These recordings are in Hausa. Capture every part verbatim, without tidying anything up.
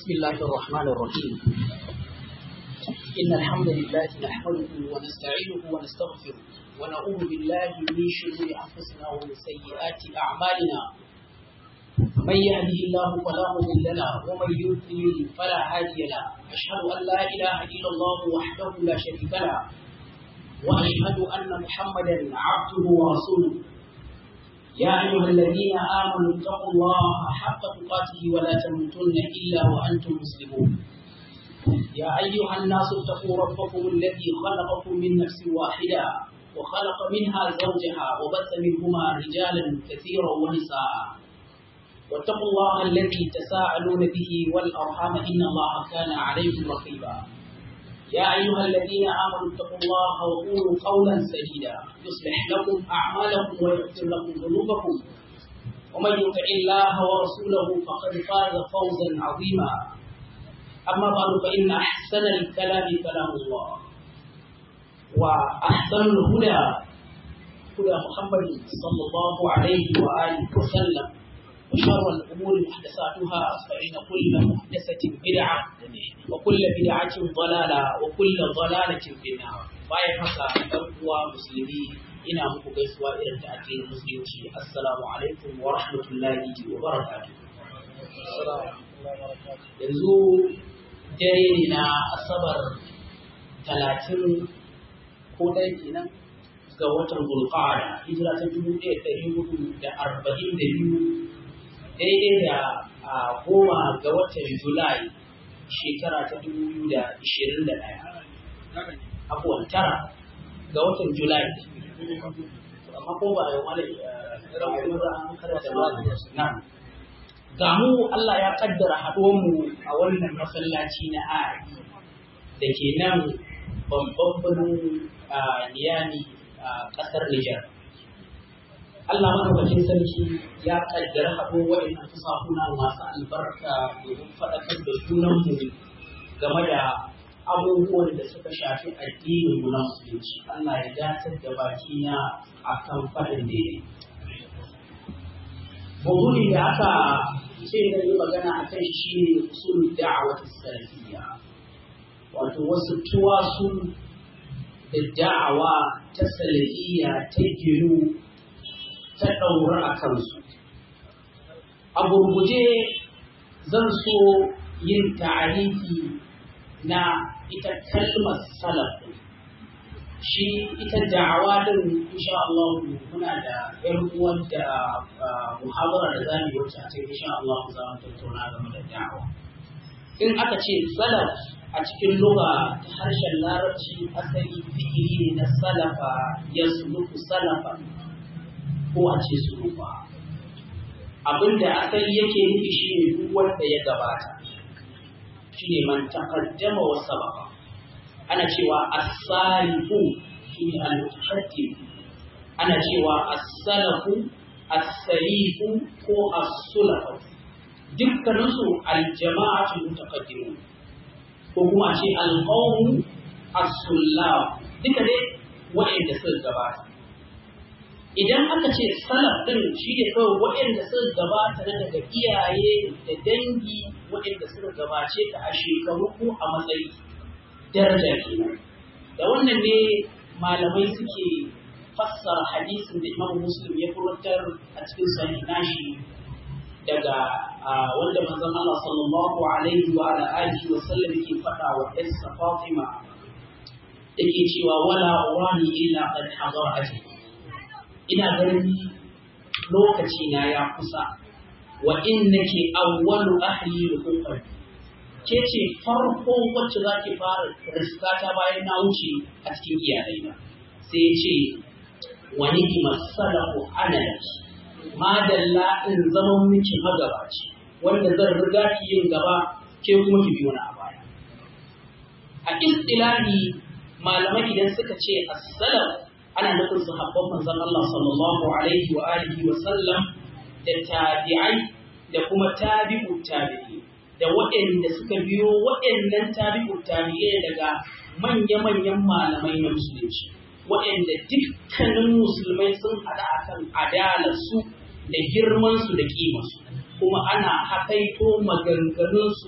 بسم الله الرحمن الرحيم. إن الحمد لله نحمده ونستعينه ونستغفره ونعوذ بالله من شرور أنفسنا ومن سيئات أعمالنا. من يهده الله فلا مضل له ومن يضلل فلا هادي له. أشهد أن لا إله إلا الله وحده لا شريك له وأشهد أن محمدا عبده ورسوله. يا أيها الذين آمنوا اتقوا الله حق تقاته ولا تموتن إلا وأنتم مسلمون. يا أيها الناس اتقوا ربكم الذي خلقكم من نفس واحدة وخلق منها زوجها وبث منهما رجالا كثيرا ونساء. واتقوا الله الذي تساءلون به والأرحام إن الله كان عليكم رقيبا. يا أيها الذين آمنوا اتقوا الله وقولوا قولا سديدا يصلح لكم أعمالكم ويغفر لكم ذنوبكم ومن يطع الله ورسوله فقد فاز فوزا عظيما. أما بعد فإن أحسن الكلام كلام الله وأحسن الهدى هدى محمد صلى الله عليه وآله وسلم وشر الأمور محدثاتها فإن كل محدثة بدعة وكل بدعة ضلالة وكل ضلالة في النار. bayan haka ɗan uwa musulmi ina muku gaisuwa irin ta addinin musulunci. Assalamu alaikum wa rahmatullahi wa barakatuh. Yanzu dare ne na Asabar talatin ko ɗaya kenan ga watan Zulqa'ada hijira ta dubu ɗaya da ɗari hudu da arba'in da biyu daidai da goma ga watan Julai shekara ta dubu biyu da ishirin da ɗaya. Abuwan tara ga watan Julai. Amma ko ba da wani rabu maza an karanta ba na. Ga mu Allah ya kaddara haɗuwanmu a wannan masallaci na Ari da ke nan babban birnin Niyami a ƙasar Nijar. Allah madaukakin sarki ya kaddara haɗo waɗannan fasahuna masu albarka domin faɗakar da junanmu game da abubuwan da suka shafi addinin mu na musulunci. Allah ya datar da baki na akan faɗin da ya yi. Mawdu'i da aka ce da yi magana a kan shi ne usul da'awat salafiyya, wato wasu tuwasu da da'awa ta salafiyya ta giru ta ɗaura a kansu. A gurguje zan so yin ta'arifi na ita kalmar salaf. Shi ita da'awa din insha Allah muna da ƴan uwan da muhabara da zamu yi wacce a cikin insha Allah za mu tattauna game da da'awa. In aka ce salaf a cikin lugha ta harshen Larabci asali fi'ili ne na salafa yasluku salafan ko a ce su rufa. Abinda asali yake nufi shi ne duk wanda ya gabata, shi ne man taqaddama wa sabaqa. Ana cewa as-salifu shi ne al-mutaqaddim, ana cewa as-salafu as-salifu ko as-sulafu. Dukkaninsu al-jama'atu mutaqaddimun ko kuma a ce al-qawmu as-sullaf, duka dai wa'anda suka gabata. Idan aka ce salaf ɗin shi ne kawai waɗanda suka gabata na daga iyaye da dangi waɗanda suka gabace ka a shekaru ko a matsayi daraja kenan. Da wannan ne malamai suke fassara hadisin da Imam Muslim ya furtar a cikin sahih nashi daga wanda manzon Allah sallallahu alaihi wa alihi wa sallam yake faɗa wa Isa Fatima yake cewa wala urani illa qad hadara ajli. Ina ganin lokaci na ya kusa wa innaki awwalu ahli al-ummah. Ke ce farko wacce zaki fara riskata bayan na wuce a cikin iyalaina. Sai ya ce wa ni'ma salahu ana madalla in zaman miki magabaci wanda zan riga ki yin gaba ke kuma ki biyo na a baya. A istilahi malamai idan suka ce as-salaf ana nufin sahabban manzon Allah sallallahu alaihi wa alihi wa sallam da tabi'ai da kuma tabi'u tabi'i da waɗanda suka biyo waɗannan tabi'u tabi'i daga manya-manyan malamai na musulunci waɗanda dukkanin musulmai sun haɗa akan adalarsu da girmansu da ƙimarsu kuma ana haƙaito maganganunsu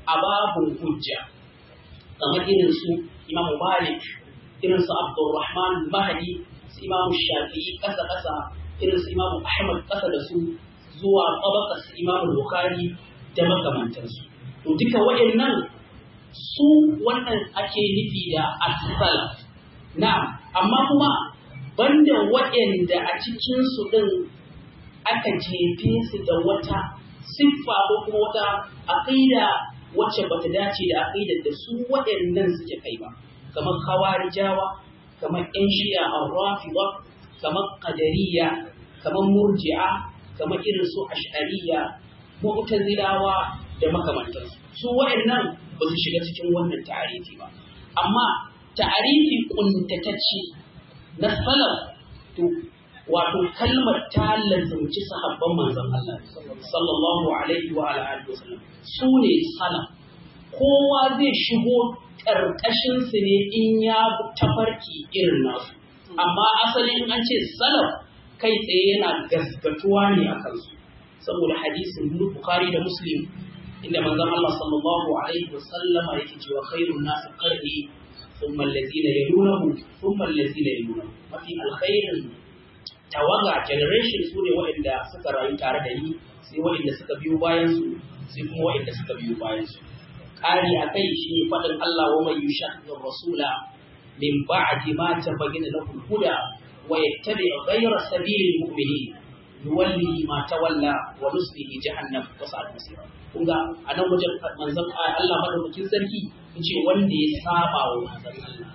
a babun hujja kamar irin su Imam Malik, irin su Abdurrahman Mahdi, su Imam Shafi'i kasa kasa, irin su Imam Ahmad kasa da su zuwa tabaqar su Imam Bukhari da makamantansu. To duka waɗannan su wannan ake nufi da as-salaf. Na'am, amma kuma banda waɗanda a cikin su din aka jefe su da wata siffa ko kuma wata aqida wacce bata dace da aqidar da su waɗannan suke kai ba, kamar khawarijawa, kamar ƴan shi'a ar-rafida, kamar qadariyya, kamar murji'a, kamar irin su ash'ariyya, mu'tazilawa da makamantansu. Su waɗannan ba su shiga cikin wannan ta'arifi ba. Amma ta'arifi kuntatacce na salaf to wato kalmar ta lazumci sahabban manzon Allah sallallahu alaihi wa alihi wasallam su ne salaf. Kowa zai shigo karkashin su ne in ya tafarki irin nasu, amma asalin an ce salaf kai tsaye yana gaskatuwa ne a kansu saboda hadisin Bukhari da Muslim inda manzon Allah sallallahu alaihi wasallam yake cewa khairun nas qarni thumma alladhina yalunahum thumma alladhina yalunahum. Mafi alkhairin tawaga generation su ne waɗanda suka rayu tare da ni, sai waɗanda suka biyo bayan su, sai kuma waɗanda suka biyo bayan su. Kari a kai shi ne faɗin Allah wa mai yushaqqir rasula min ba'di ma tabayyana lahu al-huda wa yattabi' ghayra sabilil mu'minin nuwallihi ma tawalla wa nuslihi jahannam wa sa'at masira. Kun ga a nan wajen manzon Allah madaukakin sarki yace wanda ya saba wa manzon Allah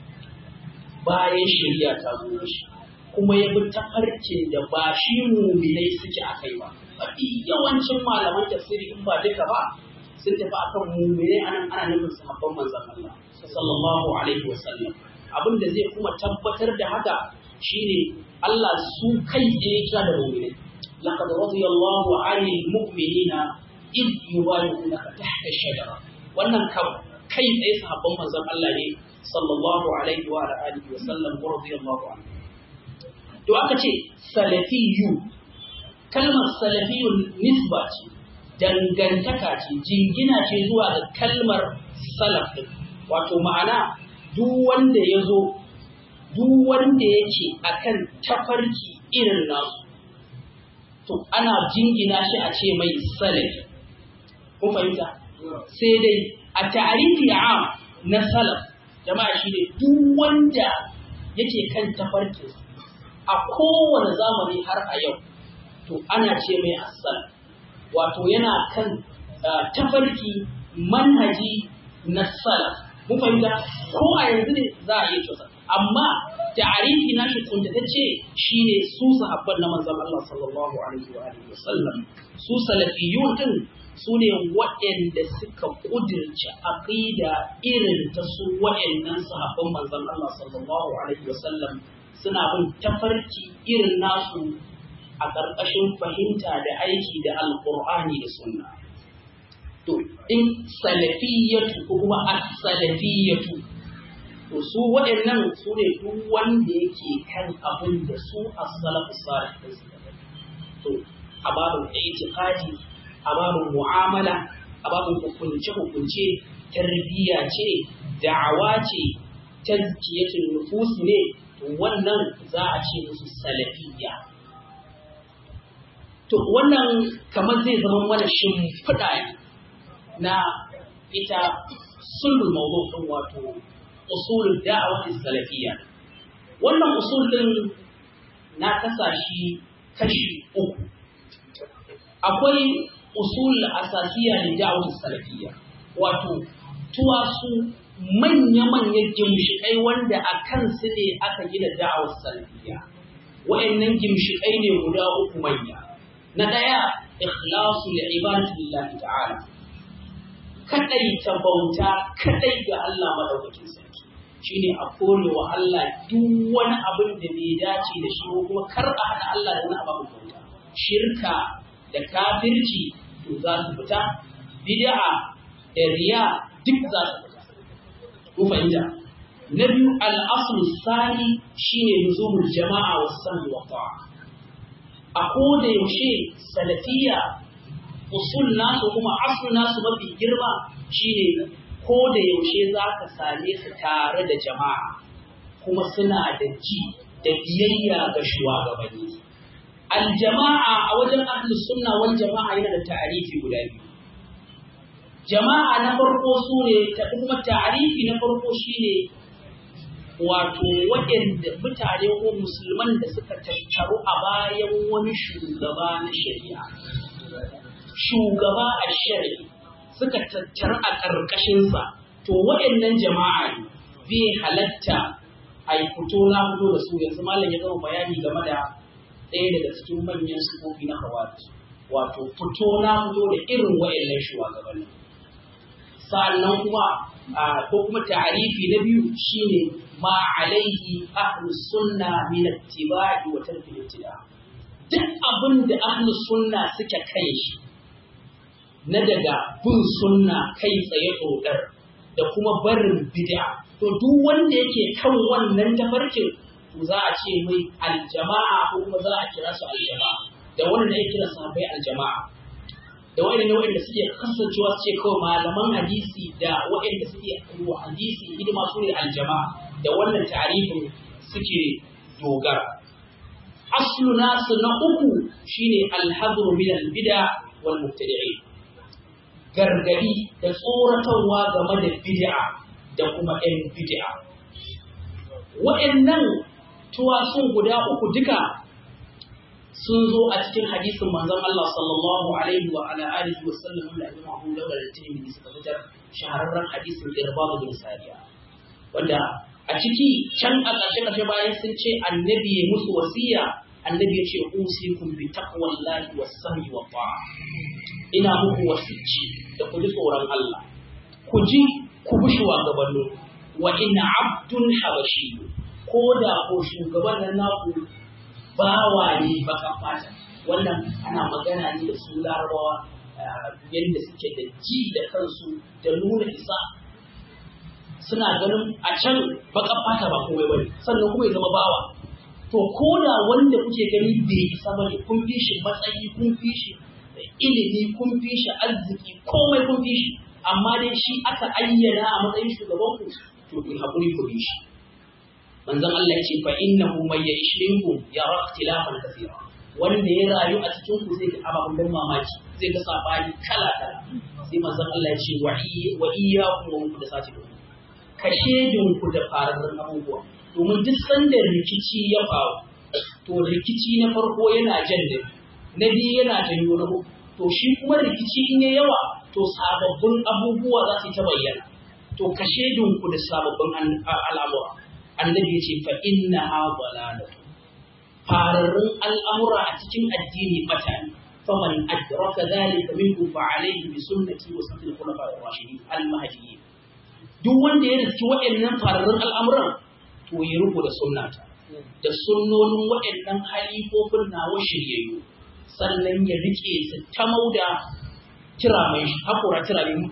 bayan shari'a ta zo shi kuma ya bi tafarkin da ba shi mu'minai suke akai ba. Mafi yawancin malaman tafsiri in ba duka ba sun tafi akan mu'minai anan ana nufin sahabban manzon Allah sallallahu alaihi wasallam. Abin da zai kuma tabbatar da haka shine Allah su kai tsaye kira da mu'minai. Laqad radiyallahu 'anil mu'minina id yubayyi'unaka tahta ash-shajara. Wannan kam kai tsaye sahabban manzon Allah ne sallallahu alaihi wa alihi wasallam radiyallahu anhu. To aka ce salafiyyu, kalmar salafiyyun nisba ce, dangantaka ce, jingina ce zuwa ga kalmar salaf din. Wato ma'ana duk wanda ya zo, duk wanda yake akan tafarki irin nasu, to ana jingina shi a ce mai salafi. Kun fahimta? Sai dai a ta'arifi am na salaf, jama'a shi ne duk wanda yake kan tafarki a kowane zamani har a yau, to ana ce mai as-salaf. Wato yana kan tafarki manhaji na salaf. Mun fahimta? Ko a yanzu ne za a yi cewa, amma ta'arifi na shi kuntatacce shine su sahabban na manzon Allah sallallahu alaihi wa alihi wasallam. Su salafiyun din su ne waɗanda suka kudirce aqida irin ta su waɗannan sahabban manzon Allah sallallahu alaihi wasallam, suna bin tafarki irin nasu a ƙarƙashin fahimta da aiki da alƙur'ani da sunna. To in salafiyatu ko kuma as-salafiyatu, to su waɗannan su ne duk wanda yake kan abin da su as-salafu salih suka yi. To a babin i'tiqadi, a babin mu'amala, a babin hukunce hukunce, tarbiyya ce, da'awa ce, tazkiyatul nufus ne, to wannan za a ce musu salafiyya. To wannan kamar zai zama mana shimfiɗa na ita sulhul mawdu' din, wato usulul da'wati salafiyya. Wannan usul din na kasa shi kashi uku. Akwai usul asasiya da da'wati salafiyya, wato tuwasu manya-manyan gimshiƙai wanda a kansu ne aka gina da'awar salafiyya. Wa'annan gimshiƙai ne guda uku manya. Na ɗaya, ikhlasu li ibadatillahi ta'ala, kadai ta bauta kadai ga Allah madaukakin sarki, shine a kore wa Allah duk wani abin da bai dace da shi ko kuma kar a hada Allah da wani abin bauta. Shirka da kafirci to za su fita, bid'a da riya duk za su fita. Ku fahimta? Na biyu, al-aslu sani shine luzumul jama'a was sam'i wa ta'a. A koda yaushe salafiyya usul nasu kuma asul nasu mafi girma shine ko da yaushe za ka same su tare da jama'a kuma suna da ji da biyayya ga shugabanni. Aljama'a a wajen ahlus sunna wal jama'a yana da ta'arifi guda biyu. Jama'a na farko su ne ta kuma ta'arifi na farko shine wato waɗanda mutane ko musulman da suka tattaru a bayan wani shugaba na shari'a. Shugaba a shari'a suka tattaru a ƙarƙashinsa, to waɗannan jama'a ne bai halatta a yi fito na fito da su. Yanzu malam ya gama bayani game da ɗaya daga cikin manyan sufofi na hawari, wato fito na fito da irin waɗannan shugabannin. Sannan kuma ko kuma ta'arifi na biyu shine ma alaihi ahlus sunna min ittiba'i wa tarki ibtida. Duk abin da ahlus sunna suke kai shi na daga bin sunna kai tsaye dodar da kuma barin bid'a, to duk wanda yake kan wannan tafarkin to za a ce mai aljama'a ko kuma za a kira su aljama'a, da wannan ne kira sahabbai aljama'a, da waɗanda waɗanda suke kasancewa su ce kawai malaman hadisi da waɗanda suke wa hadisi hidima su ne aljama'a, da wannan ta'arifin suke dogara. Aslu nasu na uku shine alhadru min albid'a wal mubtadi'in, gargadi da tsoratarwa game da bid'a da kuma ɗan bid'a. Waɗannan tuwasun guda uku duka sun zo a cikin hadisin manzon Allah sallallahu alaihi wa ala alihi wa sallam da Imam Abu Dawud da Tirmidhi suka fitar, shahararren hadisin Irbad bin Sariya, wanda a ciki can a ƙarshe ƙarshe bayan sun ce annabi ya musu wasiya, annabi ya ce usikum bi taqwallahi was sam'i wa ta'a. Ina muku wasici da ku ji tsoron Allah, ku ji ku bi shugabanni, wa ina abdun habashi, ko da ko shugaban nan naku bawa ne baka fata. Wannan ana magana ne da su Larabawa yadda suke da ji da kansu da nuna isa, suna ganin a can baka fata ba komai bane, sannan kuma ya zama bawa. To ko da wanda kuke gani bai isa bane, kun fi shi matsayi, kun fi shi ilimi, kun fi shi arziki, komai kun fi shi, amma dai shi aka ayyana a matsayin shugaban ku, to ku hakuri ku bi shi. Manzon Allah ya ce fa innahu may ya'ish minkum yara ikhtilafan kathira, wanda ya rayu a cikin ku zai ga ababen mamaki, zai ga sabani kala kala. Sai manzon Allah ya ce wa iyyakum wa muhdathati al-umur, ka shedin ku da fararrun abubuwa, domin duk sanda rikici ya faru, to rikici na farko yana jan da na biyu yana janyo na uku, to shi kuma rikici in ya yawa, to sababbin abubuwa za su ta bayyana. To ka shedin ku da sababbin al'amura. Annabi ya ce fa inna ha dalalatu, fararrun al'amura a cikin addini bata ne. Faman adraka dhalika minkum fa alayhi bi sunnati wa sunnati al-khulafa'i ar-rashidin al-mahdiyyin. Duk wanda ya riski waɗannan fararrun al'amuran, to ya rubu da sunnata da sunnonin waɗannan halifofin nawa shiryayyu, sannan ya rike su ta mauda kira mai hakura kira mai.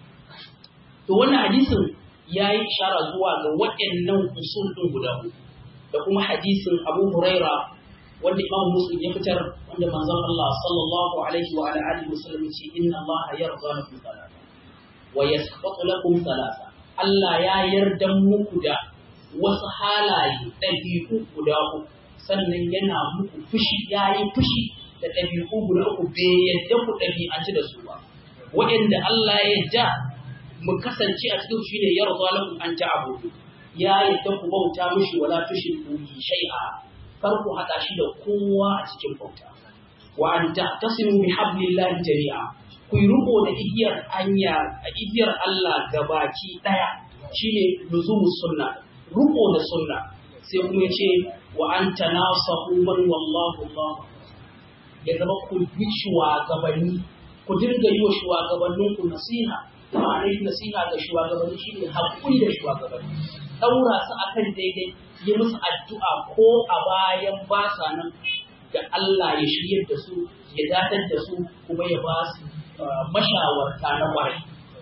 To wannan hadisin ya yi ishara zuwa ga waɗannan usul ɗin guda uku, da kuma hadisin Abu Huraira wanda Imam Muslim ya fitar, wanda manzon Allah sallallahu alaihi wa alihi wa sallam ce inna Allah yarda lakum thalatha wa yasqatu lakum thalatha. Allah ya yarda muku da wasu halaye ɗabi'u guda uku, sannan yana muku fushi, yayi fushi da ɗabi'u guda uku, bai yadda ku ɗabi'anci da su ba. Waɗanda Allah ya yarda mu kasance a cikin shi ne yarda lakum an ta'budu, ya yadda ku bauta mishi wala tushriku bi shay'a, kar ku hada shi da kowa a cikin bauta. Wa an ta'tasimu bi hablillahi jami'a, ku yi riko da igiyar anya a igiyar Allah gabaki daya, shine luzumus sunna, riko da sunna. Sai kuma yace wa an tanasahu man wallahu Allah, ya zama ku bi shugabanni, ku dinga yi wa shugabanninku nasiha. Ma'anar nasiha ga shugabanni shine haƙuri da shugabanni, ɗaura su akan daidai, yi musu addu'a ko a bayan ba sa nan, da Allah ya shiryar da su, ya datar da su, kuma ya ba su mashawarta na ƙwarai.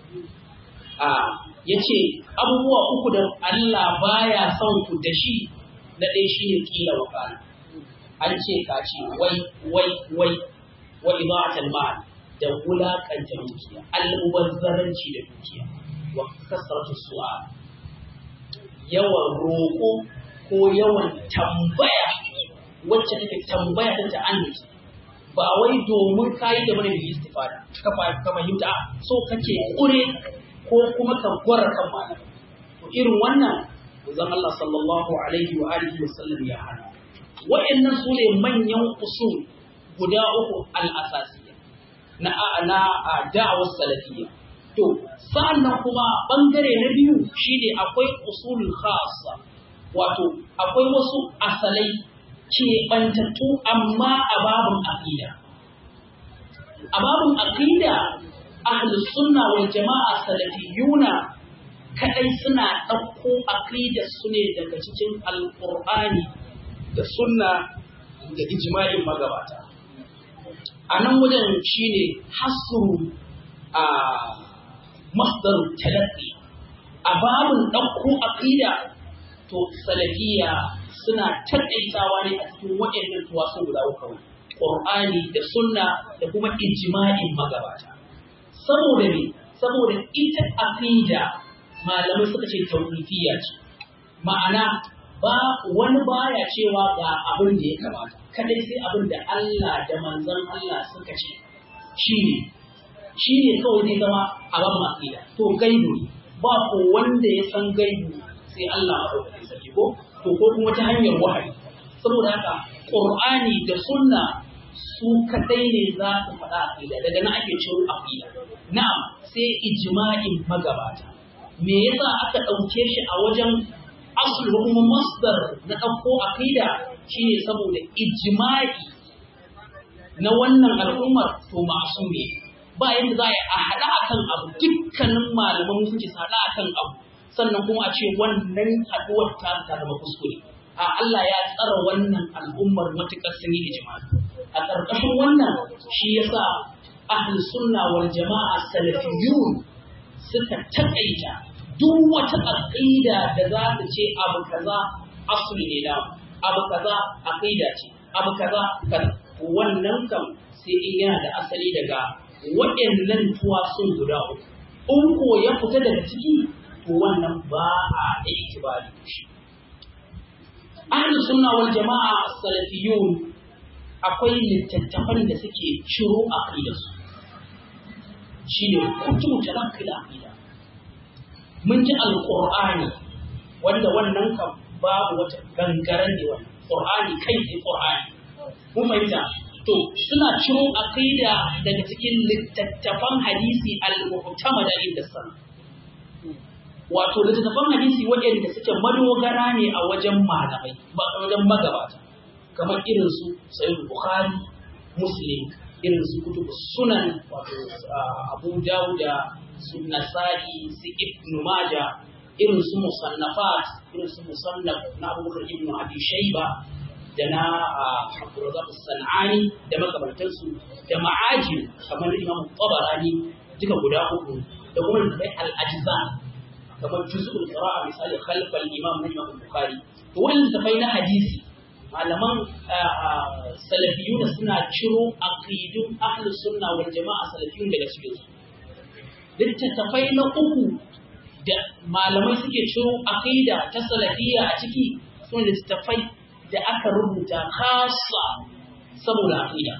Ya ce abubuwa uku da Allah baya son ku da shi, na ɗaya shine ƙila wa kana. An ce ka ce wai wai wai wa ibadatul mal, da wulakanta dukiya, almubazzaranci da dukiya, wa kasratu su'al, yawan roƙo ko yawan tambaya wacce take tambaya ta ta'annuci, ba wai domin kayi da bane da istifada ka ka fahimta so kake kure ko kuma ka gwara kan malami. To irin wannan zan Allah sallallahu alaihi wa alihi wa sallam ya hana. Wa'annan su ne manyan usul guda uku al-asasiyya na na da'awar salafiyya. To sa'annan kuma bangare na biyu shine akwai usulul khassa, wato akwai wasu asalai keɓantattu amma a babin aqida. A babin aqida ahlus sunna wal jama'a salafiyuna kadai suna ɗauko aqidar su ne daga cikin alqur'ani da sunna da ijma'in magabata. A nan wajen shine hasru a masdar talaqqi. A babin ɗauko aqida to salafiyya suna taƙaitawa ne a cikin waɗannan tuwasu guda uku, Qur'ani da sunna da kuma ijma'in magabata. Saboda ne, saboda ita aqida malamai suka ce tauqifiyya ce. Ma'ana ba wani baya cewa ga abin da ya kamata, kadai sai abin da Allah da manzon Allah suka ce. Shine shine kawai zai zama a ban aqida. To gaibu ba ko wanda ya san gaibu sai Allah madaukakin sarki ko to ko kuma ta hanyar wahayi. Saboda haka Qur'ani da sunna su kadai ne za su faɗa aqida, daga nan ake ciro aqida. Na'am, sai ijma'in magabata. Me yasa aka ɗauke shi a wajen asl ko kuma masdar na ɗauko aqida? Shine saboda ijma'i na wannan al'ummar to masu ne. Ba yadda za a haɗa akan abu, dukkanin malaman musulunci su haɗa akan abu sannan kuma a ce wannan haɗuwar ta ta zama kuskure. A Allah ya tsara wannan al'ummar matuƙar sun yi ijma'i. A ƙarƙashin wannan shi yasa ahlus sunna wal jama'a salafiyun suka taƙaita duk wata aqida da za ta ce abu kaza asli ne da abu kaza aqida ce abu kaza kaza, wannan kam sai in yana da asali daga waɗannan tuwasun guda uku. In ko ya fita daga ciki to wannan ba a itibari da shi. Ahlus sunna wal jama'a salafiyun akwai littattafan da suke ciro aqidarsu. Shine kutubu talaqqi aqida. Mun ji alqur'ani wanda wannan kan babu wata gangaren ne wannan. Qur'ani kai ne Qur'ani. Mun fahimta. To suna ciro aqida daga cikin littattafan hadisi al-mu'tamada inda sana. Wato littattafan hadisi waɗanda suke madogara ne a wajen malamai, wajen magabata, kamar irin su Sahih Bukhari, Muslim, irin su kutubu sunan, wato Abu Dawud, su Nasa'i, su Ibn Majah, irin su musannafat, irin su musannaf na Abu Bakr ibn Abi Shayba da na Abdurrazzaq as-San'ani da makamantansu, da ma'ajim kamar Imam Tabarani duka guda uku, da kuma al-ajza kamar juz'ul qira'a misali khalf al-imam na Imam Bukhari. To wannan tafai na hadisi malaman salafiyuna suna ciro aqidun ahlus sunna wal jama'a salafiyun daga cikin su. Littattafai na uku da malamai suke ciro aqida ta salafiyya a ciki sune littattafai da aka rubuta khassa saboda aqida,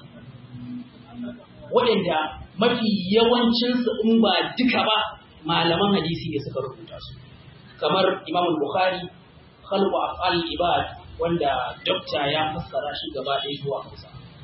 waɗanda mafi yawancinsu in ba duka ba malaman hadisi ne suka rubuta su, kamar Imam Bukhari khalqu af'al ibad wanda dokta ya fassara shi gaba ɗaya zuwa Hausa.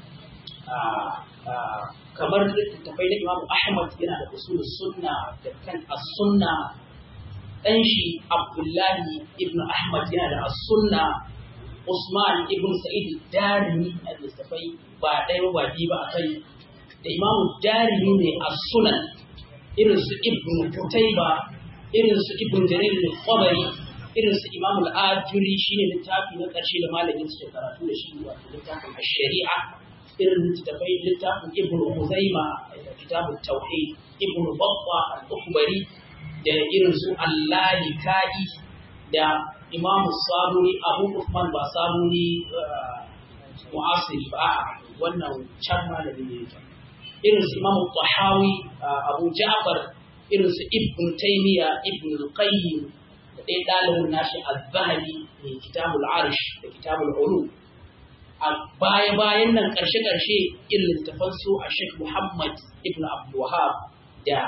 Kamar littattafai na Imam Ahmad yana da usul sunna da kan as-sunna, dan shi Abdullahi ibn Ahmad yana da as-sunna, Usman ibn Sa'id Darimi a littattafai ba ɗaya ba biyu ba akai, da Imam Darimi ne as-sunan, irin su Ibn Qutayba, irin su Ibn Jarir al-Tabari, irin su Imam al-Ajuri shine littafi na ƙarshe da malamin suke karatu da shi, wato littafin ash-Shari'a, irin littafai littafin Ibn Khuzaima, kitabut Tauhid, Ibn Battah al-Ukhbari, da irin su Al-Lalikai, da Imam Sabuni, Abu Uthman ba Sabuni mu'asiri ba, wannan can malamin ne yake. irin su Imam Tahawi, Abu Ja'far, irin su Ibn Taymiyyah, Ibn al-Qayyim, da dai dalibin nashi Az-Zahabi ne Kitabul Arsh da Kitabul Ulum. A baya-bayan nan ƙarshe-ƙarshe irin littafan su a Sheikh Muhammad Ibn Abdul Wahhab da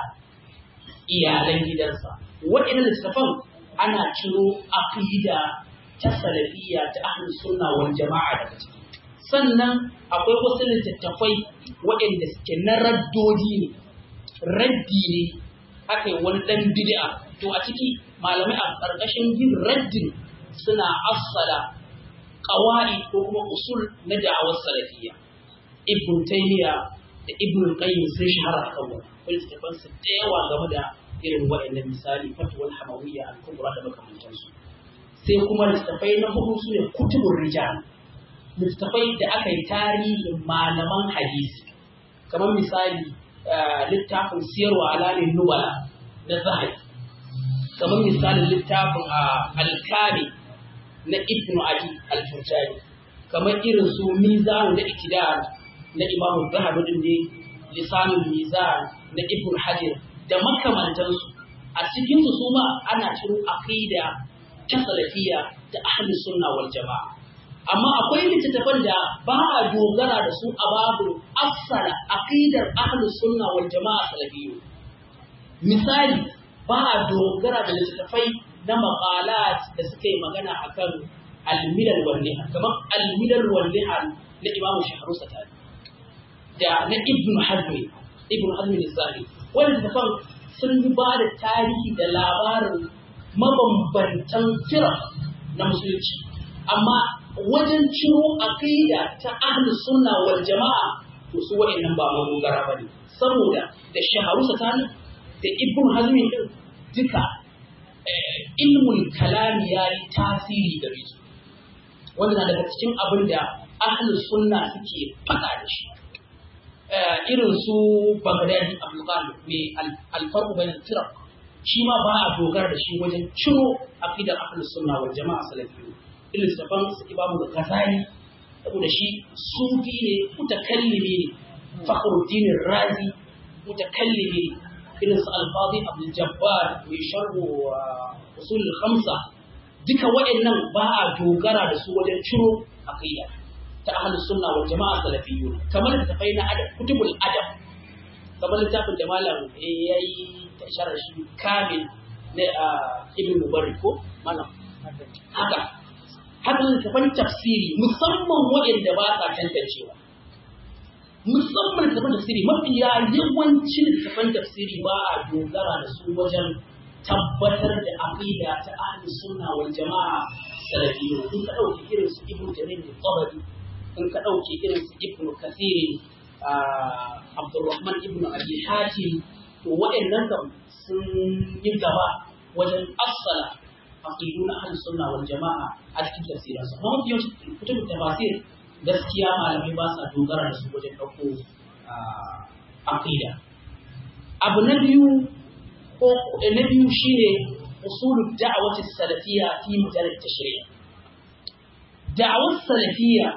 iyalan gidansa. Waɗannan littafan ana ciro aqida ta salafiyya ta ahlus sunna wal jama'a daga ciki. Sannan akwai wasu littattafai waɗanda suke na raddodi ne, raddi ne, aka yi wani ɗan bid'a. To a ciki malamai a ƙarƙashin yin raddin suna assala ƙawai ko kuma usul na da'awar salafiyya. Ibn Taymiyyah da Ibn Qayyim sun shahara akan wannan. Akwai littattafan su da yawa game da irin waɗannan misali Fatwal Hamawiyya al-Kubra da makamantansu. Sai kuma littattafai na hudu su ne Kutubur Rijal. Littattafai da aka yi tarihin malaman hadisi, kamar misali littafin Siyarwa Alamin Nubala na Zahabi, kamar misalin littafin Al-Kami na Ibn Abi Al-Furjani, kamar irin su Mizan da Iktidar na Imam Zahabi din ne, Lisanul Mizan na Ibn Hajar da makamantansu. A cikin su ma ana ciro aqida ta salafiyya ta ahlus sunna wal jama'a. Amma akwai littattafan da ba a dogara da su a babu afsala aqidar ahlus sunna wal jama'a salafiyyu. Misali, ba a dogara da littattafai na maqalat da suka yi magana akan al-milal wal nihal, kamar al-milal wal nihal na Imam Shahrustani da na Ibn Hazm, Ibn Hazm al-Zahiri. Wannan littattafan sun ba da tarihi da labarin mabambantan firaq na musulunci, amma wajen ciro aqida ta ahlus sunna wal jama'a to su wa'annan ba magogara bane, saboda da Shahrustani da Ibn Hazm din duka ilmul kalami yayi tasiri gare su, wanda na daga cikin abin da ahlus sunna suke faɗa da shi. Irin su Baghdadi Abdul Qadir mai al-farq bain al-firaq, shi ma ba a dogara da shi wajen ciro aqidar ahlus sunna wal jama'a salafiyyu. Irin safan Imam Ghazali, saboda shi sufi ne, mutakallimi ne, Fakhruddin Razi mutakallimi ne. Irin su Al-Qadi Abdul Jabbar mai sharhu usul al-khamsa, duka waɗannan ba a dogara da su wajen ciro aqida ta ahlus sunna wal jama'a salafiyyu. Kamar da tafai na adab, kutubul adab, kamar littafin da malam yayi ta isharar shi kamil na Ibn Mubarak ko malam haka haka littafin tafsiri, musamman waɗanda ba sa tantancewa, musamman littafin tafsiri mafi yawancin littafin tafsiri ba a dogara da su wajen tabbatar da aqida ta ahlus sunna wal jama'a salafiyyu. In ka dauki irin su Ibn Jarir al-Tabari, in ka dauki irin su Ibn Kathir, Abdurrahman ibn Abi Hatim, to waɗannan kam sun yi gaba wajen asala aqidu na ahlus sunna wal jama'a a cikin tafsiransu. Amma mafi yawancin kutubun tafsir gaskiya malamai ba sa dogara da su wajen ɗauko aqida. Abu na biyu ko na biyu shine usulul da'wati salafiyya fi mujarrad tashri'. Da'awar salafiyya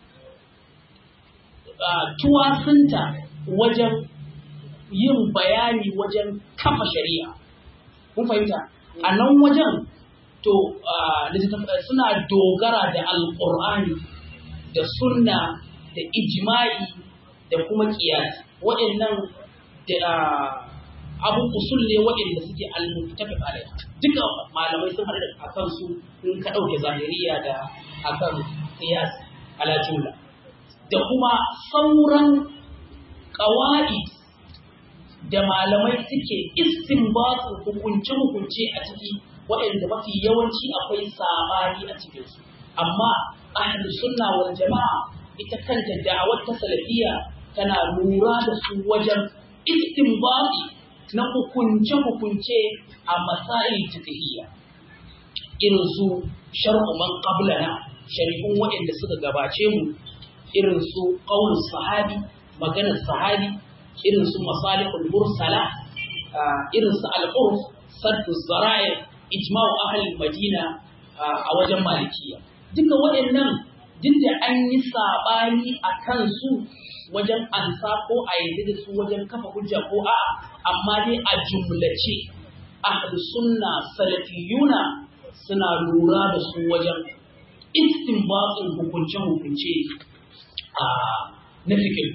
tuwasunta wajen yin bayani wajen kafa shari'a. Kun fahimta? A nan wajen to suna dogara da alƙur'ani da sunna da ijma'i da kuma qiyas. Waɗannan da abu usul ne waɗanda suke al-muttafiq alaiha. Duka malamai sun haɗu akan su, in ka ɗauke zahiriya da akan qiyas ala jumla, da kuma sauran qawaid da malamai suke istinbatu hukunce-hukunce a ciki, waɗanda mafi yawanci akwai sabani a cikinsu. Amma ahlus sunna wal jama'a ita kanta da'awar ta salafiyya tana lura da su wajen istinbati na hukunce-hukunce a masail fiqhiyya. Irin su shar'u man qablana, shari'un waɗanda suka gabace mu, irin su qaulus sahabi, maganar sahabi, irin su masalihul mursala, irin su al-urf, saddu zara'i, ijma'u ahli madina a wajen malikiya. Duka waɗannan duk da an yi sabani a kansu, wajen ansa ko a yadda da su wajen kafa hujja ko a'a, amma dai a jumlace ahlus sunna salafiyuna suna lura da su wajen istinbatin hukunce-hukunce a na fikir.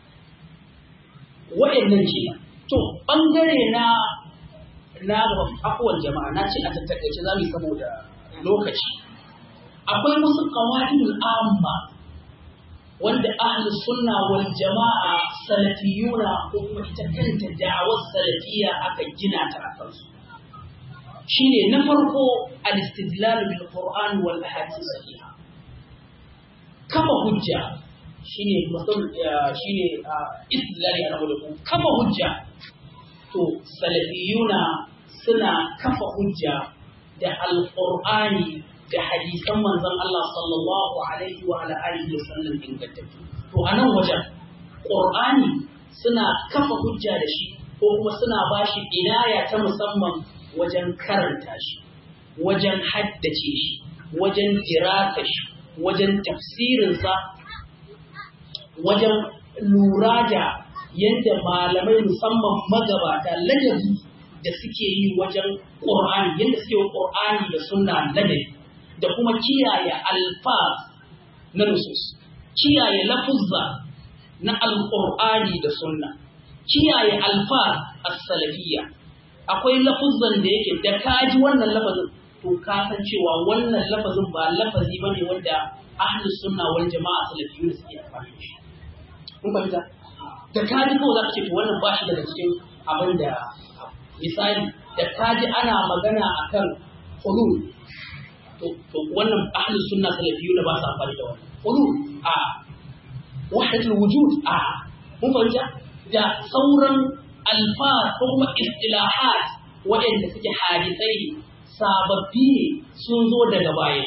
Waɗannan ce, to ɓangare na na afuwar jama'a na ce a tattakaice za mu saboda lokaci. Akwai wasu qawaidul amma wanda ahlus sunna wal jama'a salafiyuna ko kuma ita kanta da'awar salafiyya aka gina ta a kansu. Shine na farko al-istidlal bil Qur'an wal ahadith sahiha. Kafa hujja shine mutum shine istidlali ana da ku kafa hujja. To salafiyuna suna kafa hujja da al-Qur'ani da hadisan manzon Allah sallallahu alaihi wa ala alihi wasallam ingantattu. To anan wajen Qur'ani suna kafa hujja da shi ko kuma suna bashi inaya ta musamman wajen karanta shi, wajen haddace shi, wajen dirasa shi, wajen tafsirinsa, wajen lura da yadda malamai musamman magabata ladabi da suke yi wajen Qur'ani, yadda suke yi Qur'ani da sunna ladabi, da kuma kiyaye alfaz na nusus, kiyaye lafuzza na alqur'ani da sunna, kiyaye alfaz as-salafiyya. Akwai lafuzzan da yake da kaji wannan lafazin to ka san cewa wannan lafazin ba lafazi bane wanda ahlus sunna wal jama'a salafiyyu suke amfani da shi. Kun fahimta? Da kaji kawai za ka ce to wannan ba shi daga cikin abin da misali da kaji ana magana akan hulul to to wannan ahlus sunna salafiyyu ba su amfani da wannan hulul a wahdatul wujud a mun fahimta da sauran alfaz ko kuma istilahat waɗanda suke hadisai sababbi ne sun zo daga baya.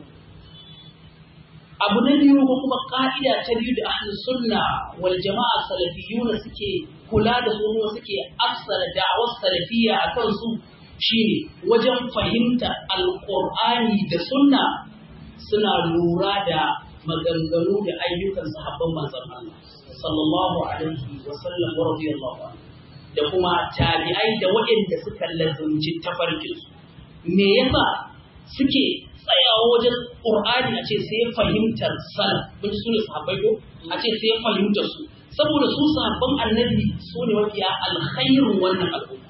Abu na biyu ko kuma ka'ida ta biyu da ahlus sunna wal jama'a salafiyuna suke kula da su kuma suke afsara da'awar salafiyya akan su shine wajen fahimta alqur'ani da sunna suna lura da maganganu da ayyukan sahabban manzon Allah sallallahu alaihi wa sallam wa radiyallahu anhu da kuma tabi'ai da waɗanda suka lazumci tafarkin su. Me yasa suke tsayawa wajen Qur'ani a ce sai fahimtar salaf, mun ji sune sahabbai ko a ce sai fahimtar su, saboda su sahabban annabi su ne mafiya alkhairin wannan al'umma.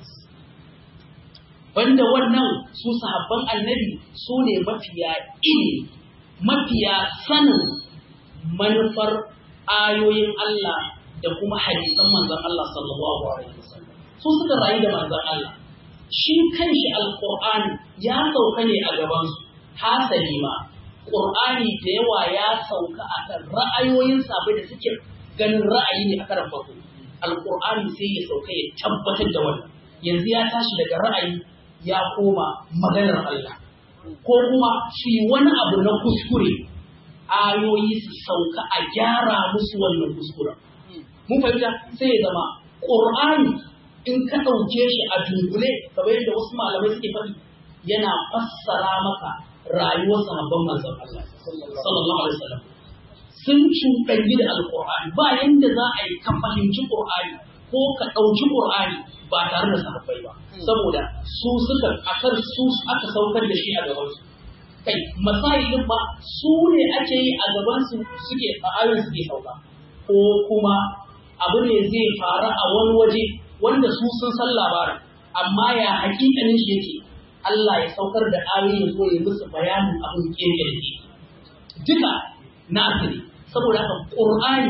Banda wannan su sahabban annabi su ne mafiya ilimi, mafiya sanin manufar ayoyin Allah da kuma hadisan manzon Allah sallallahu alaihi wasallam. Su suka rayu da manzon Allah. Shi kanshi alqur'ani ya sauka ne a gaban su. Hasali ma Qur'ani da yawa ya sauka akan ra'ayoyin sabai da suke ganin ra'ayi ne a karan farko. Alqur'ani sai ya sauka ya tabbatar da wannan. Yanzu ya tashi daga ra'ayi ya koma maganar Allah. Ko kuma shi wani abu na kuskure ayoyi su sauka a gyara musu wannan kuskuren. Mun fahimta sai ya zama Qur'ani in ka ɗauke shi a dunkule kamar yadda wasu malamai suke faɗi yana fassara maka rayuwar sahabban manzon Allah sallallahu alaihi wasallam. Sun cuɗanyi da Alƙur'ani ba yanda za a yi ka fahimci Qur'ani ko ka ɗauki Qur'ani ba tare da sahabbai ba, saboda su suka akan su aka saukar da shi a gaban su. Kai masailin ba su ne ake yi a gaban su suke a ayoyin suke sauka, ko kuma abu ne zai faru a wani waje wanda su sun san labarin amma ya hakikanin shi yake Allah ya saukar da ayoyin zo ya musu bayanin abin kirkire duka na asiri. Saboda haka Qur'ani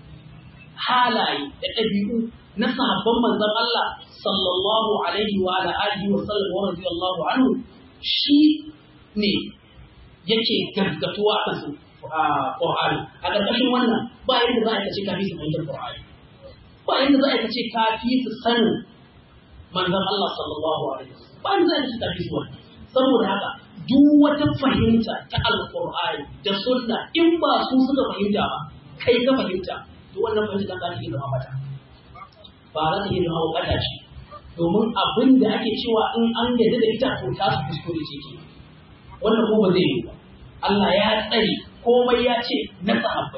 halaye da ɗabi'u na sahabban manzon Allah sallallahu alaihi wa ala alihi wa sallam wa radiyallahu anhu shi ne yake gaggatuwa a su Qur'ani. A ƙarƙashin wannan ba yadda za a kace kafi su fahimtar Qur'ani, ba yadda za a kace kafi su sanin manzon Allah sallallahu alaihi wa sallam, ba yadda za a kace kafi su wannan. Saboda haka duk wata fahimta ta Alƙur'ani da sunna in ba su suka fahimta ba kai ka fahimta to wannan fahimta za ta iya zama mata ba za ta iya zama bata ce, domin abin da ake cewa in an yarda da ita to ta su kuskure ce ke wannan ko ba zai yi ba. Allah ya tsare komai ya ce na sahabbai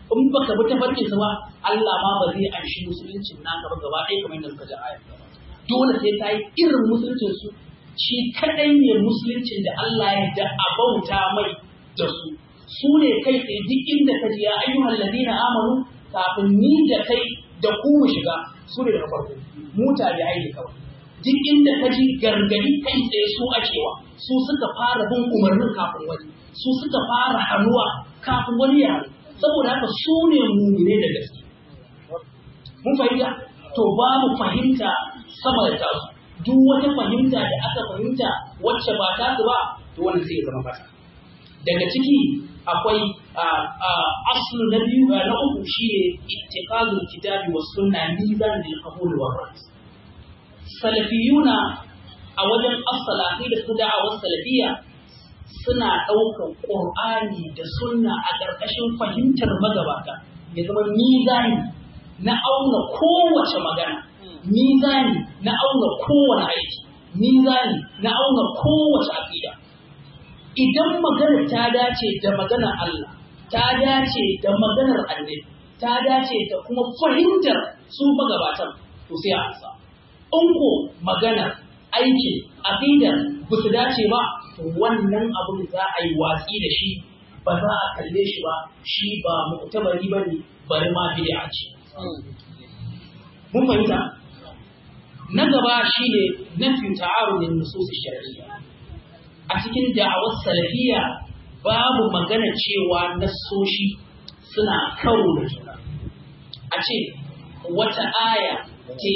in baka bi tafarkin sa ba Allah ma ba zai anshi musuluncin naka ba gaba ɗaya kamar yadda muka ji ayat dole sai ka yi irin musuluncin su shi kadai ne musuluncin da Allah ya da abauta mai da su su ne kai tsaye duk inda ka ji ya ayyuhal ladina amanu kafin ni da kai da ku mu shiga su ne daga farko mu tabi aiki kawai duk inda ka ji gargadi kai tsaye su akewa su suka fara bin umarnin kafin wani su suka fara hannuwa kafin wani ya saboda haka su ne mumine da gaske mun fahimta to babu fahimta sama da tasu duk wata fahimta da aka fahimta wacce ba ta ba to wannan sai ya zama fata daga ciki akwai aslu na biyu na uku shine ittiqadul kitabi was sunna mizan lil qabul wa rad salafiyuna a wajen as-salafi da su da'awar salafiyya suna ɗaukar qur'ani da sunna a ƙarƙashin fahimtar magabata ya zama mizani na auna kowace magana mizani na auna kowane aiki mizani na auna kowace aqida idan maganar ta dace da maganar Allah ta dace da maganar annabi ta dace da kuma fahimtar su magabatan to sai a ansa in ko maganar aikin aqidar ba su dace ba to wannan abun za a yi watsi da shi ba za a kalle shi ba shi ba mu'tabari bane bari ma bid'a ce mun fahimta na gaba shine nafi ta'arudin nusus shar'iyya a cikin da'awar salafiyya babu magana cewa nassoshi suna karo da juna a ce wata aya ce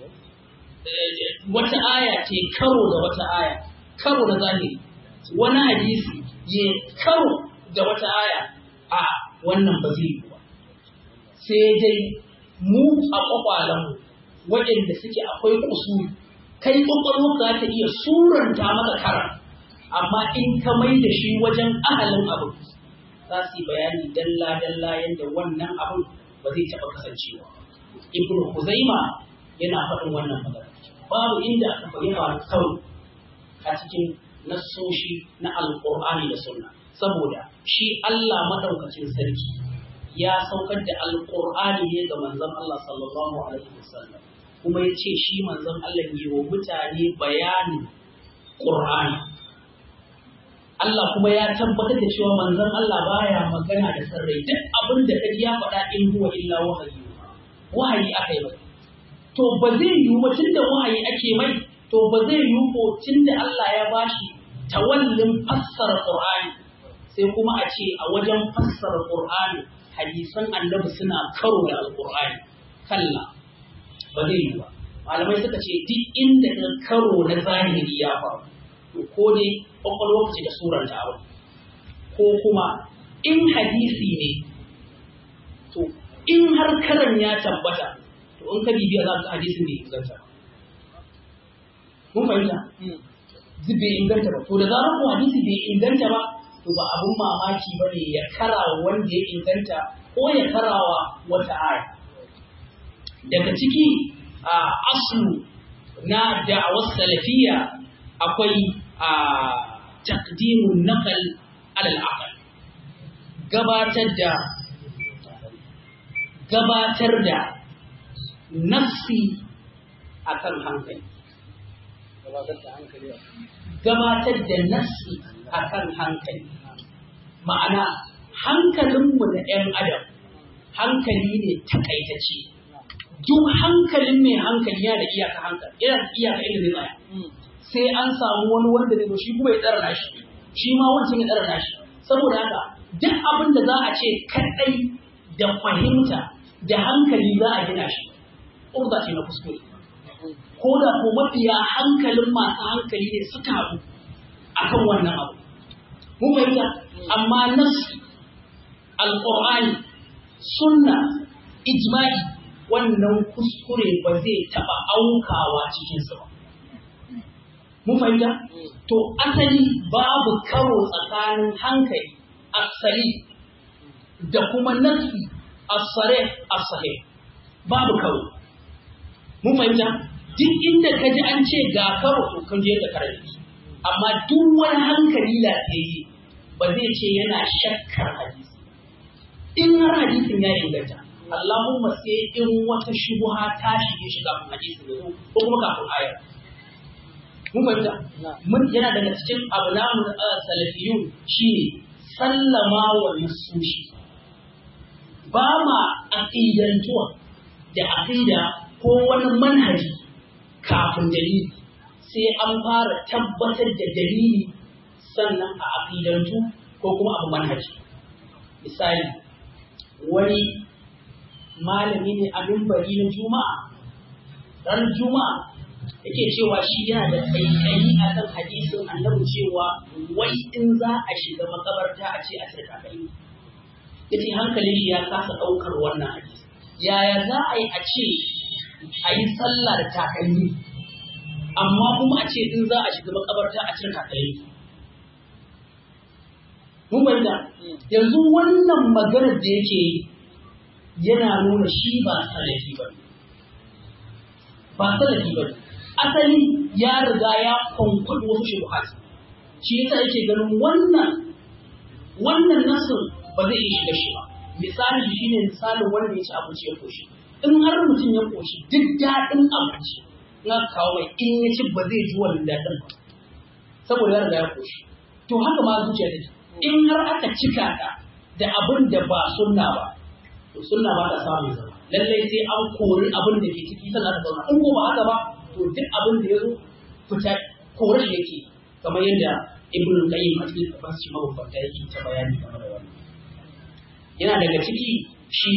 wata aya ce karo da wata aya karo da zahiri wani hadisi ya karo da wata aya a wannan ba zai yi ba sai dai mu a kwakwalenmu waɗanda suke akwai kusuri kai kwakwalwa za ta iya suranta maka karan amma in ka mai da shi wajen ahalin abin za su yi bayani dalla-dalla yadda wannan abin ba zai taɓa kasancewa. Ibn Huzaima yana faɗin wannan magana. Babu inda aka fahimta kawai a cikin nassoshi na Alƙur'ani da Sunna. Saboda shi Allah maɗaukacin sarki ya saukar da Alƙur'ani ne ga manzon Allah sallallahu alaihi wasallam. Kuma ya ce shi manzon Allah ne wa mutane bayanin Ƙur'ani. Allah kuma ya tabbatar da cewa manzon Allah baya magana da sarrai duk abin da kaji ya faɗa in huwa illa wahayi wahayi aka yi mai to ba zai yi ba tunda wahayi ake mai to ba zai yi ko tunda Allah ya bashi tawallin fassara Qur'ani sai kuma a ce a wajen fassara Qur'ani hadisan Annabi suna karo da Al-Qur'ani kalla ba zai yi ba malamai suka ce duk inda ka karo na zahiri ya faru to ko dai kwakwalwa ce da surar ta abu ko kuma in hadisi ne to in har karan ya tabbata to in ka bibiya za ka hadisin bai inganta mun fahimta bai inganta ba to da zarar ko hadisi bai inganta ba to ba abun mamaki ba ne ya kara wanda ya inganta ko ya karawa wata aya daga ciki a aslu na da'awar salafiyya akwai a taqdimun naqal ala al-aql gabatar da gabatar da nafsi akan hankali gabatar da hankali gabatar da nafsi akan hankali ma'ana hankalinmu da ɗan adam hankali ne takaitacce duk hankalin mai hankali yana da iyaka hankali yana da iyaka inda zai tsaya sai an samu wani wanda zai zo shi kuma ya tsara nashi shi ma wancan ya tsara nashi saboda haka duk abin da za a ce kadai da fahimta da hankali za a gina shi urda ce na kuskure ko da ko mafiya hankalin masu hankali ne suka haɗu akan wannan abu mun fahimta amma nasi alqur'ani sunna ijma'i wannan kuskure ba zai taɓa aukawa cikinsa ba. Mun fahimta? To asali babu karo tsakanin hankali asali da kuma nafsi asare asahe babu karo. Mun fahimta? Duk inda ka ji an ce ga karo to kan je da karfi. Amma duk wani hankali lafiyayye ba zai ce yana shakkar hadisi. in har hadisin ya inganta Allahumma sai in wata shubha ta shige shi kafin hadisin ya zo ko kuma kafin ayar mun fahimta mun yana daga cikin abnamu salafiyun shine sallama wa nasushi ba ma aqidantuwa da aqida ko wani manhaji kafin dalili sai an fara tabbatar da dalili sannan a aqidantu ko kuma abu manhaji. Misali wani malami ne a mimbari na juma'a ran juma'a yake cewa shi yana da kaikayi a kan hadisin annabi cewa wai in za a shiga makabarta a ce a tsirka kai yace hankalin shi ya kasa daukar wannan hadisi. Yaya za a yi a ce a yi sallah da takalmi amma kuma a ce in za a shiga makabarta a cire takalmi? Mun banda yanzu wannan maganar da yake yana nuna shi ba salafi ba ba salafi ba asali ya riga ya kwankwaɗo wasu shubuhat shi yasa yake ganin wannan wannan nasin ba zai iya shiga shi ba. Misali shi ne misalin wanda ya ci abinci ya koshi. In har mutum ya koshi duk daɗin abinci na kawo mai in ya ci ba zai ji wannan daɗin ba saboda ya riga ya koshi. To haka ma zuciya take in har aka cika ta da abin da ba sunna ba to sunna ba ta samu zama lallai sai an kori abin da ke ciki sannan ta zauna. In ko ba haka ba to duk abin da ya zo fita kore shi yake kamar yadda Ibn Qayyim a cikin tafsirin shi mabambanta yake ta bayani game da wannan. Yana daga ciki shi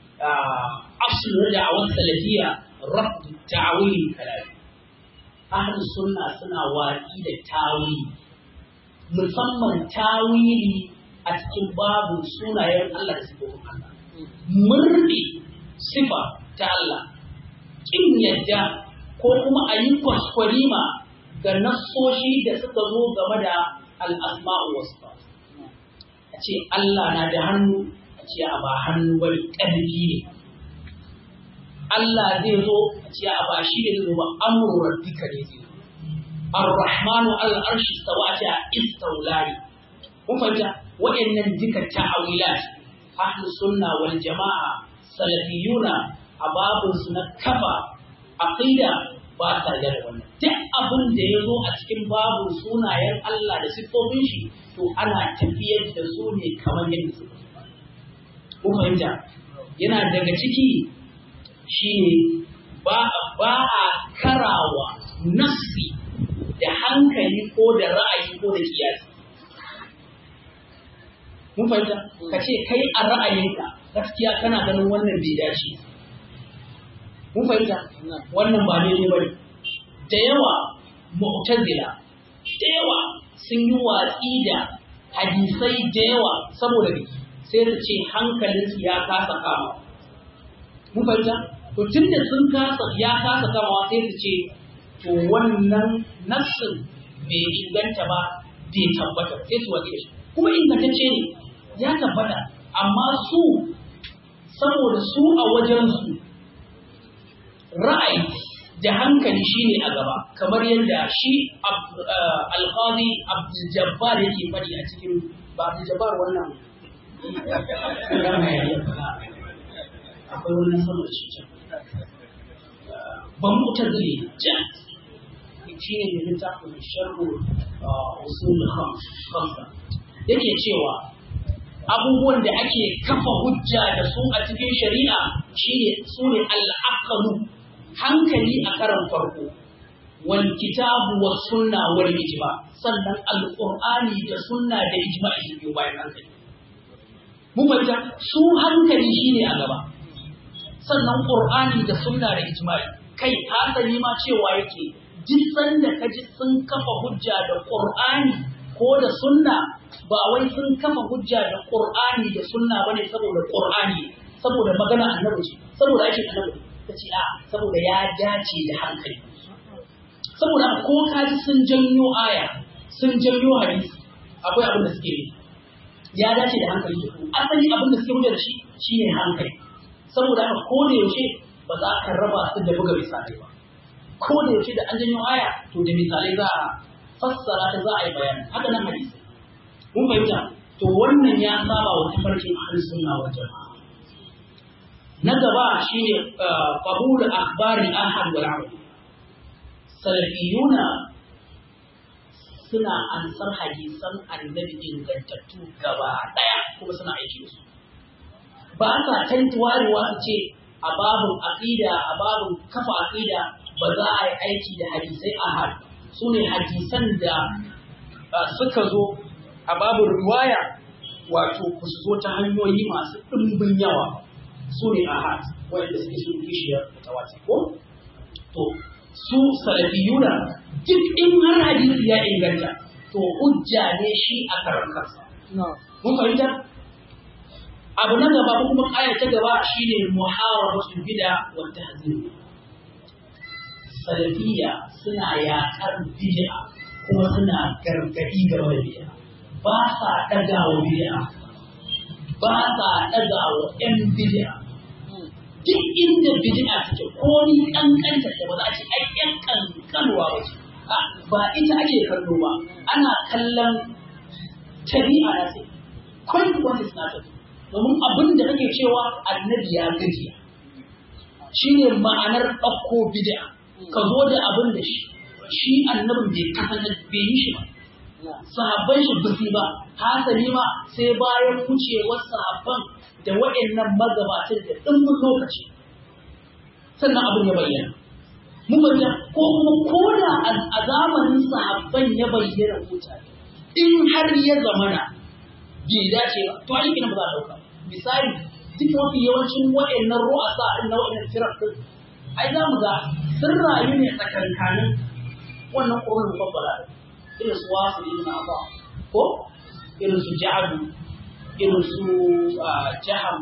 aslu da'awar salafiyya rafd ta'wil kalam. Ahlus sunna suna watsi da tawili musamman tawili a cikin babu sunayen Allah da sifofin Allah. Murdi sifa ta Allah kin yadda ko kuma a yi kwaskwarima ga nassoshi da suka zo game da al-asma'u was sifat. A ce Allah na da hannu ce a ba hannu bari ƙarfi ne. Allah zai zo a ce a ba shi ne zai ba amurar duka ne zai zo. Ar-Rahmanu al-Arshi stawa ta istaulari. Kun fahimta waɗannan duka ta'awilat ahlus sunna wal jama'a salafiyuna a babun su na kafa aqida ba ta da wannan. Duk abin da ya zo a cikin babun sunayen Allah da siffofin shi to ana tafiyar da su ne kamar yadda suka kun fahimta yana daga ciki shine ba ba a karawa nafsi da hankali ko da ra'ayi ko da kiyasi. Mun fahimta ka ce kai a ra'ayinka gaskiya kana ganin wannan bai dace. Mun fahimta wannan ba ne ba ne. Da yawa mu'tazila da yawa sun yi watsi da hadisai da yawa saboda ne sai su ce hankalinsu ya kasa kama. Mun fahimta? To tunda sun kasa ya kasa kamawa sai su ce to wannan nassin bai inganta ba bai tabbata sai su waje da shi. Kuma ingantacce ne ya tabbata amma su saboda su a wajensu ra'ayi da hankali shine a gaba kamar yadda shi alqadi Abdul Jabbar yake faɗi a cikin ba Abdul Jabbar wannan akwai wani sama da shi can ban mutar da can shi ne da littafin sharhu usul khamsa yake cewa abubuwan da ake kafa hujja da su a cikin shari'a shine su ne al-aqlu hankali a karan farko wal kitabu was sunna wal ijma sannan al-qur'ani da sunna da ijma'i su biyo bayan hankali. Mu fahimta su hankali shine a gaba sannan qur'ani da sunna da ijma'i kai hasali ma cewa yake duk sanda kaji sun kafa hujja da qur'ani ko da sunna ba wai sun kafa hujja da qur'ani da sunna bane saboda qur'ani saboda magana annabi ce saboda ake annabi kace a saboda ya dace da hankali saboda ko kaji sun janyo aya sun janyo hadisi akwai abin da suke yi ya dace da hankali asali abin da suke hujja da shi shine hankali saboda haka ko da yaushe ba za ka raba su da buga misalai ba ko da yaushe da an janyo aya to da misalai za a fassara ta za a yi bayani haka nan hadisi mun fahimta to wannan ya saba wa tafarkin ahlus sunna wal jama'a. Na gaba shine qabul akhbar al-ahad wal amr. Salafiyuna suna ansar hadisan annabi ingantattu gaba daya kuma suna aiki da su. Ba sa tantuwarewa su ce a babin aqida a babin kafa aqida ba za a yi aiki da hadisai ahad. Su ne hadisan da suka zo a babin riwaya wato ku su zo ta hanyoyi masu ɗimbin yawa su ne ahad wanda suke sun kishiyar mutawatir ko to su salafiyuna duk in har hadisi ya inganta to hujja ne shi a karan kansa mun fahimta abu na gaba ko kuma aya ta gaba shine muharabatul bid'a wa tahzir salafiyya suna yaƙar bid'a kuma suna gargadi game da bid'a ba sa daga wa bid'a ba sa daga wa ƴan bid'a duk inda bid'a take ko ni kankanta da ba za a ce ai ƴan kankanwa ba ce ba ita ake kallo ba ana kallon tabi'a na sai consequences na ta domin abin da kake cewa annabi ya gajiya shine ma'anar ɗauko bid'a ka zo da abin da shi shi annabin bai kasance bai yi shi ba sahabban shi ba ba hasali ma sai bayan wucewar sahabban da waɗannan magabatan da ɗimbin lokaci sannan abin ya bayyana mun bayyana ko kuma ko da a zamanin sahabban ya bayyana mutane in har ya zamana bai dace ba to ai kina ba za a dauka misali duk mafi yawancin waɗannan ru'asa din na waɗannan firar din ai za mu ga sun rayu ne tsakankanin wannan ƙorin mukabbala irin su wasu ibn Abba ko irin su Ja'ad irin su Jaham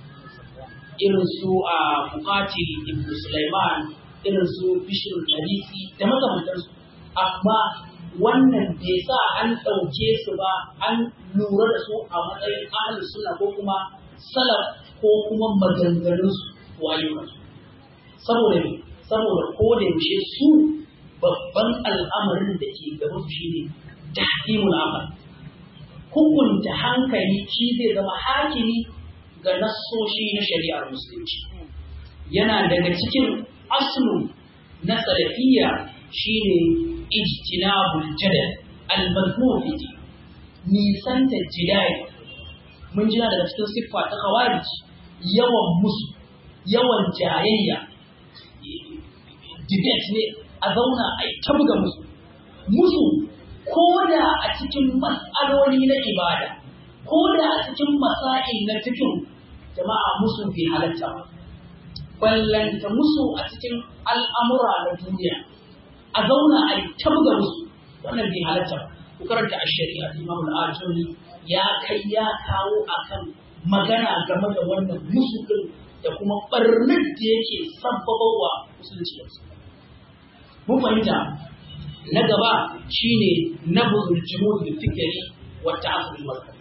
irin su Muqatil ibn Sulaiman irin su Bishr al-Harisi da makamantansu amma wannan bai sa an ɗauke su ba an lura da su a matsayin ahlus sunna ko kuma salaf ko kuma maganganun su wayo saboda ne saboda ko da yaushe su babban al'amarin da ke gaba su shine tahkimul amal hukunta hankali shi zai zama hakimi ga nassoshi na shari'ar musulunci yana daga cikin aslu na salafiyya shine ijtinabul jadal al-madhmum fi nisanta jidai mun jira daga cikin siffa ta khawarij yawan musu yawan jayayya debate ne a zauna a ta buga musu musu ko da a cikin mas'aloli na ibada ko da a cikin masail na fiqh jama'a musu fi halatta ballanta musu a cikin al'amura na duniya a zauna a ta buga musu wannan bai halatta ku karanta ash-shari'a Imam al-Ajuri ya kai ya kawo akan magana game da wannan musu din da kuma barnar da yake sabbabawa musulunci mun fahimta na gaba shine nabul jumud bil fikri wa ta'assub al mazhabi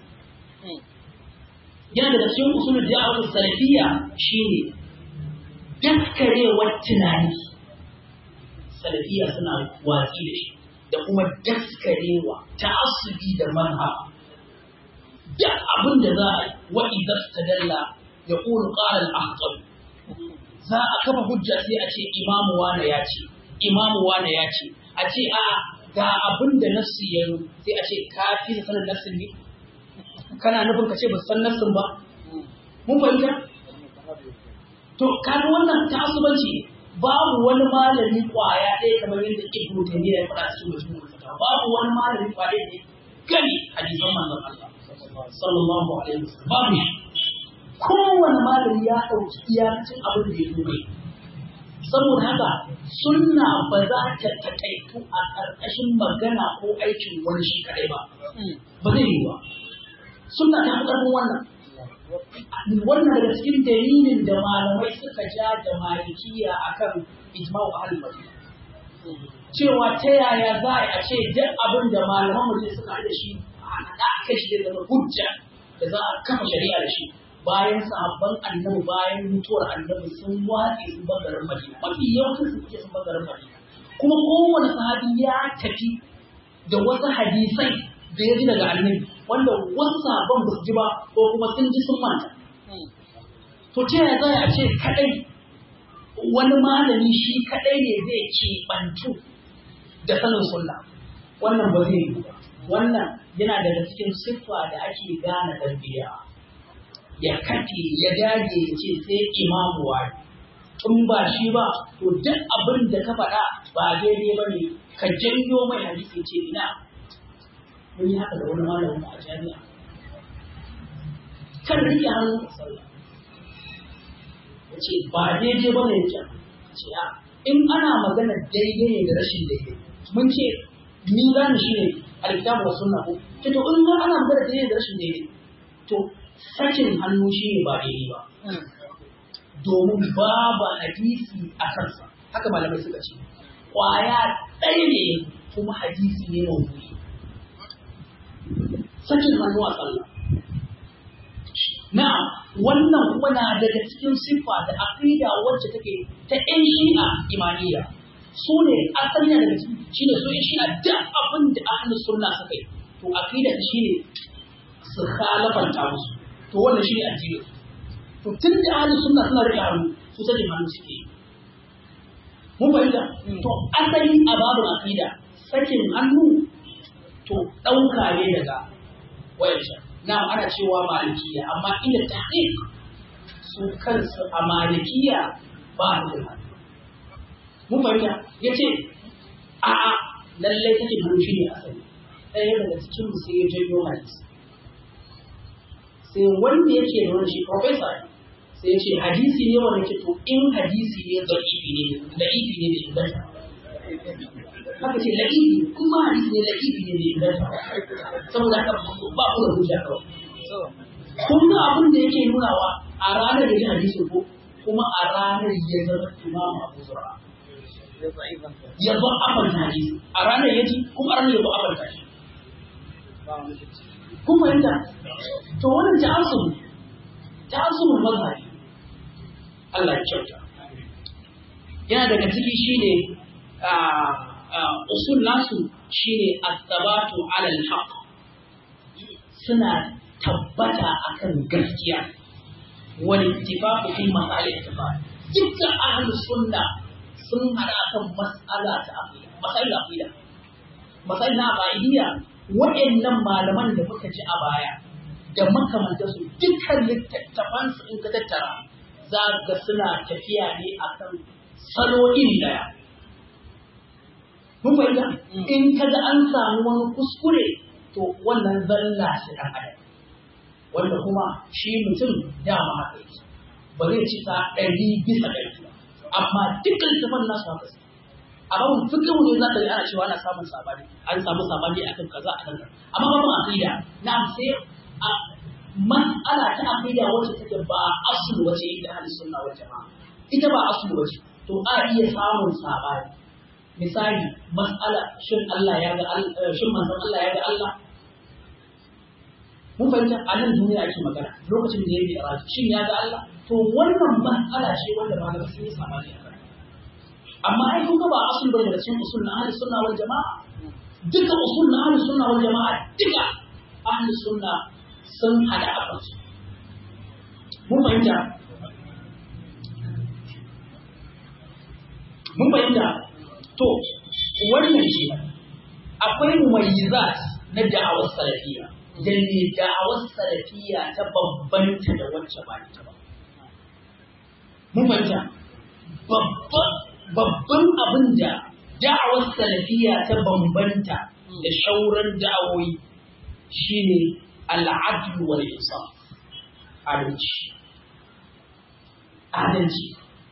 yana da cikin usulul da'wa salafiyya shine daskarewar tunani salafiyya suna watsi da shi da kuma daskarewa ta'assubi da manhaj da abin da za a wa idza tadalla yaqul qala al-ahqab za a kafa hujja sai a ce imamu wane ya ce imamu wane ya ce a ce a ga abin da nassi ya yi sai a ce ka fi sanin nassin ne kana nufin ka ce ba san nassin ba mun fahimta to kaga wannan ta'assubanci babu wani malami kwaya ɗaya kamar yadda Ibn Taymiyyah ya faɗa cikin Majmu'ul Fatawa babu wani malami kwaya ɗaya gani hadisan manzon Allah sallallahu alaihi wasallam babu kowane malami ya ɗauki iyakacin abin da ya zo mai saboda haka sunna ba za ta taƙaitu a ƙarƙashin magana ko aikin wani shi kaɗai ba ba zai yi ba sunna ta fi ƙarfin wannan wannan daga cikin dalilin da malamai suka ja da malikiya akan ijma'u ahlul madina cewa ta yaya za a ce duk abin da malaman mutum suka da shi a haɗa a kai shi da zama hujja da za a kafa shari'a da shi bayan sahabban annabi bayan mutuwar annabi sun watsi sun bar garin madina mafi yawancin su suke sun bar garin madina kuma kowane sahabi ya tafi da wasu hadisai da ya ji daga annabi wanda wasu sabon ba su ji ba ko kuma sun ji sun manta. To ta yaya za a ce kaɗai wani malami shi kaɗai ne zai keɓantu da sanin sunna? Wannan ba zai yi ba. Wannan yana daga cikin siffa da ake gane tarbiyya. Ya kafe ya dage ya ce sai imamu wani. In ba shi ba, to duk abin da ka faɗa ba daidai ba ne, ka janyo mai hadisi ce ina. Mun yi haka da wani malamin a jami'a. Kan rike hannun sallah. Ya ce ba daidai ba ne ya ce a in ana magana daidai ne da rashin daidai. Mun ce ni gane shi ne alkitabu wa sunna ko. Ce to in ana magana daidai da rashin daidai. To sakin hannu shi ne ba daidai ba. Domin babu hadisi a kansa, haka malamai suka ce, ƙwaya ɗaya ne kuma hadisi ne mawuyi. Sakin hannu a sallah. Na wannan kuma na daga cikin siffa da aqida wacce take ta ƴan shi'a imaniya. Su ne asali daga cikin shi ne su ƴan shi'a duk abin da ahlus sunna suka yi. To aqida shi ne su khalafanta musu. To wannan shi ne addinin su. To tun da ahlus sunna suna rike hannu su sake hannu suke yi. Mun fahimta? To asali a babin aqida sakin hannu to ɗauka ne daga wayancan. Na ana cewa malikiya amma inda tahqiq su kansu a malikiya ba su da hannu. Mun fahimta? Yace a a lallai sakin hannu shi ne asali. Ɗaya daga cikin mu sai ya janyo hadisi. Sai wanda yake da wani shi professor sai ya ce hadisi ne wanda ke to in hadisi ne da'ifi ne da'ifi ne da inganta haka ce da'ifi kuma hadisi ne da'ifi ne da inganta saboda haka ba ku da hujja kawai kun ga abin da yake nunawa a ranar da ji hadisi ko kuma a ranar ya zama imamu Abu Zur'a ya zo afanta hadisi a ranar ya ji kuma a ranar ya zo afanta shi kun fahimta to wannan ta'assub ta'assub mazhabi Allah ya kyauta yana daga ciki shine usul nasu shine at-tabatu 'ala al-haqq suna tabbata akan gaskiya wal ittifaqu fi masalih ittifaq dukkan ahlus sunna sun hada akan mas'ala ta aqida masail aqida masail na aqidiyya waɗannan malaman da muka ji a baya da makamantansu dukkan littattafansu in ka tattara za ga suna tafiya ne a kan salo iri daya. Mun fahimta? In ka ga an samu wani kuskure to wannan zalla shi ɗan adam. Wanda kuma shi mutum dama haka yake. Ba zai cika ɗari bisa ɗari ba. Amma dukkan littattafan nasu haka su. A babin fikihu ne za ka ji ana cewa ana samun sabani. An samu sabani akan kaza a kan amma babin aqida na sai a mas'ala ta aqida wacce take ba aslu wace ita ahli sunna wal jamaa ita ba aslu wace to a iya samun sabani misali mas'ala shin Allah ya ga shin manzon Allah ya ga Allah mun fahimta a nan duniya ake magana lokacin da yake a shin ya ga Allah to wannan mas'ala ce wanda ba da sun yi sabani a kai amma ai kun ga ba aslu bane da cikin usul na ahli sunna wal jamaa duka usul na ahli sunna wal jamaa duka ahli sunna sun hada a kansu. Mun fahimta? Mun fahimta? To, wannan shi akwai mumayyizat na da'awar salafiya, da ne da'awar salafiya ta bambanta da wacce ba ta ba. Mun fahimta? Babban abin da da'awar salafiya ta bambanta da shauran da'awoyi shi ne العدل والإنصاف عدلتي عدلتي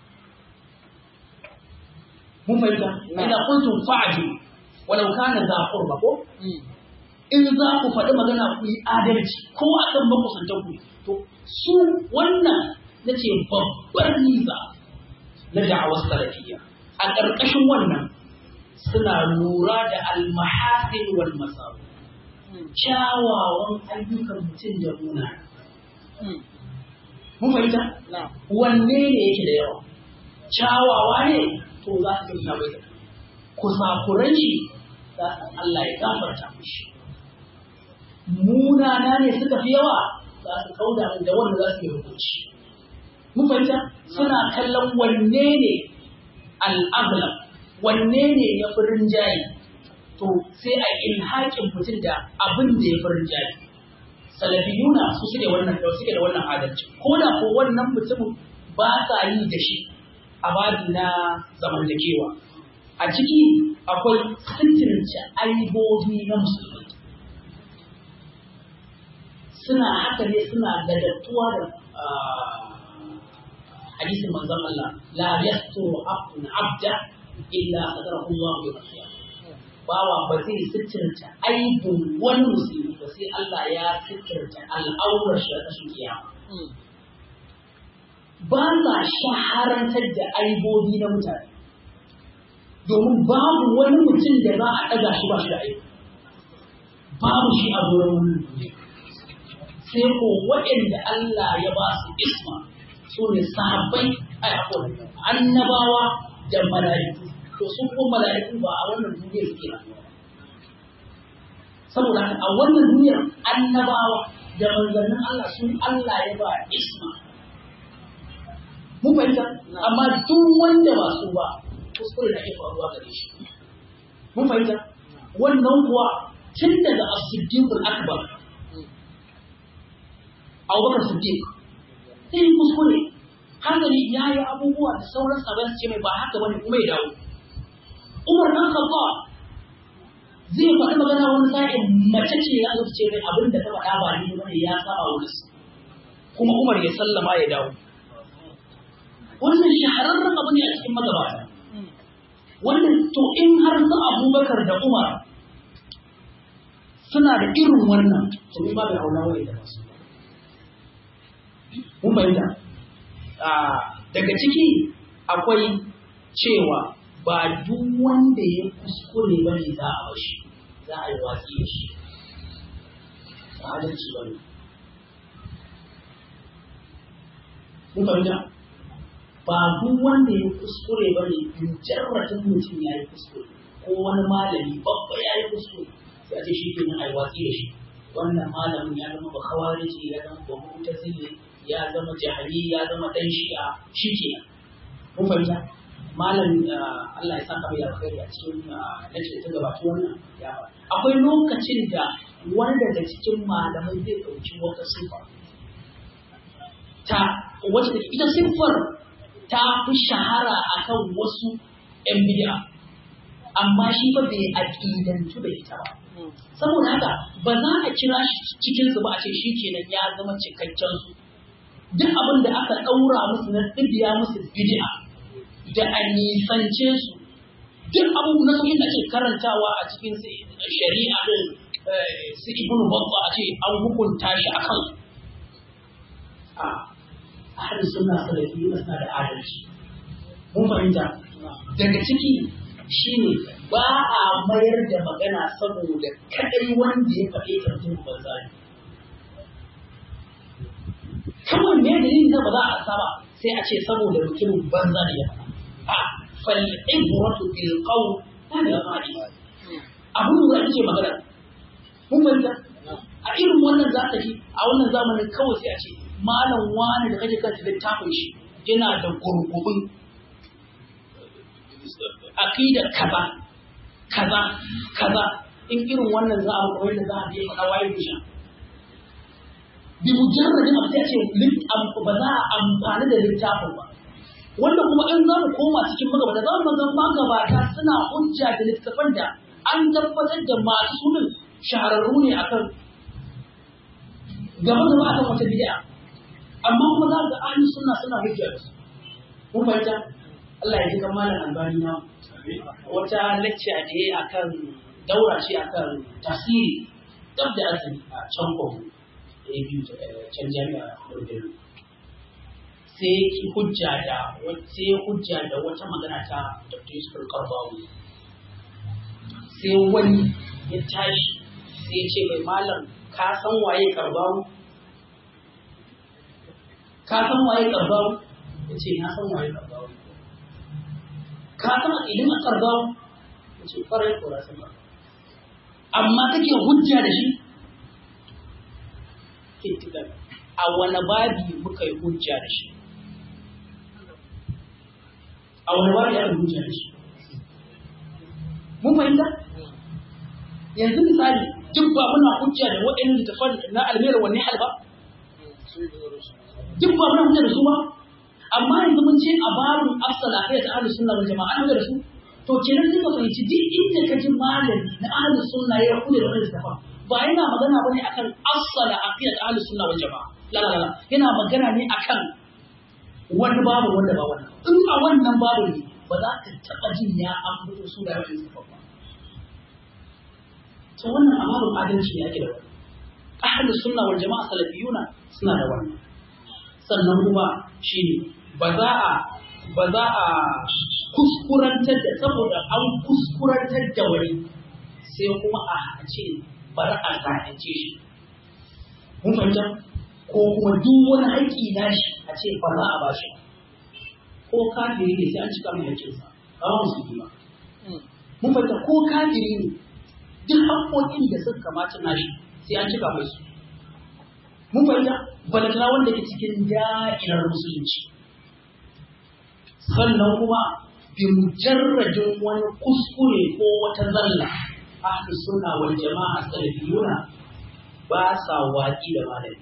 مو فايدة إذا قلتم فعدوا ولو كان ذا قربة إن ذا قفل مغانا في عدلتي كو أكم بقو سنتوكو تو سو وانا نتي ببرنيزا ندعوة السلفية أكرقشن وانا سنا نورا دا المحاسن والمساوي kyawawan ayyukan mutum da muna. Mun fahimta? Wanne ne yake da yawa? Kyawawa ne to za su yi bai da kusakuran shi za su Allah ya gafarta mishi. munana ne suka fi yawa za su kauda da wanda za su yi hukunci. Mun fahimta suna kallon wanne ne al'aglam, wanne ne ya fi rinjaye, to sai a ilhaƙin mutum da abin da ya fi rinjaye. Salafiyuna su suke wannan da suke da wannan adalci, ko da ko wannan mutumin ba sa yi da shi a babi na zamantakewa. A ciki akwai sitirce aibobi na musulmi. Suna haka ne suna gadattuwa da hadisin manzon Allah la yasturu abdun abda illa sadarahu Allah bi rahmah. Bawa ba zai sitirta aibun wani musulmi ba sai Allah ya sitirta al'aurar shi ta su kiyama. Ba za shaharantar da aibobi na mutane, domin babu wani mutum da za a ɗaga shi ba shi da aibu, babu shi a gurin wani sai ko waɗanda Allah ya ba su isma su ne sahabbai a yakon annabawa da mala'iku, to sun ko mala'iku ba a wannan duniyar suke rayuwa. Saboda a wannan duniyar annabawa da manzannin Allah sun Allah ya ba isma. Mun fahimta, amma duk wanda ba su ba kuskure na iya faruwa gare shi. Mun fahimta, wannan kuwa tun daga as-siddiqul akbar Abubakar Siddiq sai kuskure, hankali ya yi abubuwa da sauran sabon ce mai ba haka bane kuma ya dawo. Umar dan Khattab zai faɗi magana wani sa'in mace ce ya zo ce mai abin da ta faɗa ba ni bane ya saba wa nasu, kuma Umar ya sallama ya dawo. Wannan shahararren abu ne a cikin magabata. Wannan to in har su Abubakar da Umar suna da irin wannan, to in ba bai aula wai da su. Mun bayyana daga ciki akwai cewa ba duk wanda ya kuskure ba ne za a bashi, za a yi watsi da shi, ba adalci ba ne. Mun bayyana ba duk wanda ya kuskure ba ne, mujarratin mutum ya yi kuskure ko wani malami babba ya yi kuskure sai a ce shi kenan a yi watsi da shi. Wannan malamin ya zama ba khawariji, ya zama ba mu'tazili, ya zama jahili, ya zama dan shi'a, shi kenan. Mun fahimta malam Allah ya saka mai alkhairi a cikin lecture ta gabata wannan ya ba. Akwai lokacin da wanda daga cikin malamai zai ɗauki wata sifa ta wacce ita siffar ta fi shahara akan wasu ‘yan bid'a, amma shi ba bai aƙidantu da ita ba. Saboda haka ba za a kira shi cikin su ba a ce shi kenan ya zama cikakken su. Duk abin da aka ɗaura musu na ɗibiya musu bid'a da a nisance su, duk abubuwan na sauyin da ake karantawa a cikin shari'a din su ibn Babba a ce an hukunta shi a kan a ahli sunna salafi suna da adalci. Mun fahimta daga ciki shine ba a mayar da magana saboda kadai wanda ya faɗe ta mutum banza ne. Kawai me dalilin da ba za a saba sai a ce saboda mutumin banza ne ya faɗa. A fal ibratu bil qawl la bil qali. Abun da ake magana. Mun fahimta a irin wannan za ka ji a wannan zamanin kawai sai a ce malam wani da kaje kanta littafin shi yana da gurgubun aqida kaza kaza kaza in irin wannan za a koyar da za a je faɗa waye bisha bi mujarradin abu sai ce ba za a amfani da littafin ba, wanda kuma in za mu koma cikin magabata za mu ga magabata suna hujja da littafan da an tabbatar da masu sunan shahararru ne akan gaba gaba akan wata bid'a, amma kuma za ga ahli sunna suna hujja da su. Mun fahimta Allah ya ji kan malam Albani na wata lecture da yayi akan daura shi akan tafsiri dab da azumi a can ko a biyu can jami'a Bordeaux, sai ki hujja da sai hujja da wata magana ta Doctor Yusuf Qaradawi, sai wani ya tashi sai ya ce mai malam ka san waye Qaradawi, ka san waye Qaradawi? Ya ce na san waye Qaradawi. Ka san ilimin Qaradawi? Ya ce farai ko rasan ba, amma kake hujja da shi? ittiqan a wani babi muka yi hujja da shi a wani babi aka hujja da shi mun fahimta yanzu misali duk ba muna hujja da waɗannan littafan na almera wanne halba duk ba muna hujja da su ba amma yanzu mun ce a babu afsala kai ta ahlus sunna wal jama'a an da su to kenan sai ka fahimci duk inda ka ji malami na ahlus sunna ya kula da wannan littafan ba yana magana bane akan afsala aqidat ahlus sunna wal jama'a la la la yana magana ne akan wani babu wanda ba wannan in a wannan babu ne ba za ka taba jin ya an fito su da wannan littafan ba to wannan ababun adalci yake da wannan ahlus sunna wal jama'a salafiyuna suna da wannan sannan kuma shine ba za a ba za a kuskurantar da saboda an kuskurantar da wani sai kuma a ce bari a zahance shi mun fahimta ko kuma duk wani haƙƙi na shi a ce ba za a ba shi ko kafiri ne sai an cika mai haƙƙinsa ba mu su ba mun fahimta ko kafiri ne duk haƙƙoƙin da suka kamata na shi sai an cika mai su mun fahimta balantana wanda ke cikin da'irar musulunci sannan kuma bi mujarradin wani kuskure ko wata zalla ahlus sunna wal jama'a salafiyuna ba sa waƙi da malami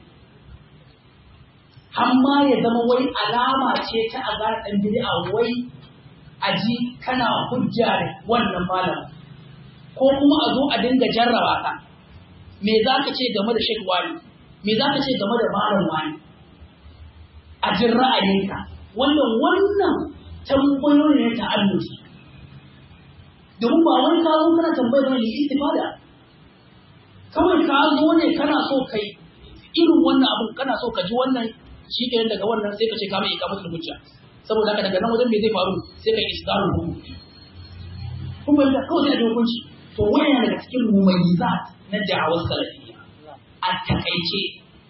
amma ya zama wai alama ce ta azar dan bid'a wai aji kana hujja wannan malam ko kuma a zo a dinga jarraba ka me zaka ce game da Sheikh Wali me zaka ce game da malam Wani a jin ra'ayinka wannan wannan tambayoyi ne ta annuci domin ba wani ka zo kana tambayar wani istifada kawai ka zo ne kana so kai irin wannan abun kana so ka ji wannan shi kenan daga wannan sai ka ce ka mai ikamatu hujja saboda haka daga nan wajen me zai faru sai kai isdarul hukum kuma da kawai da hukunci to wannan daga cikin mumayyizat na da'awar salafiyya a takaice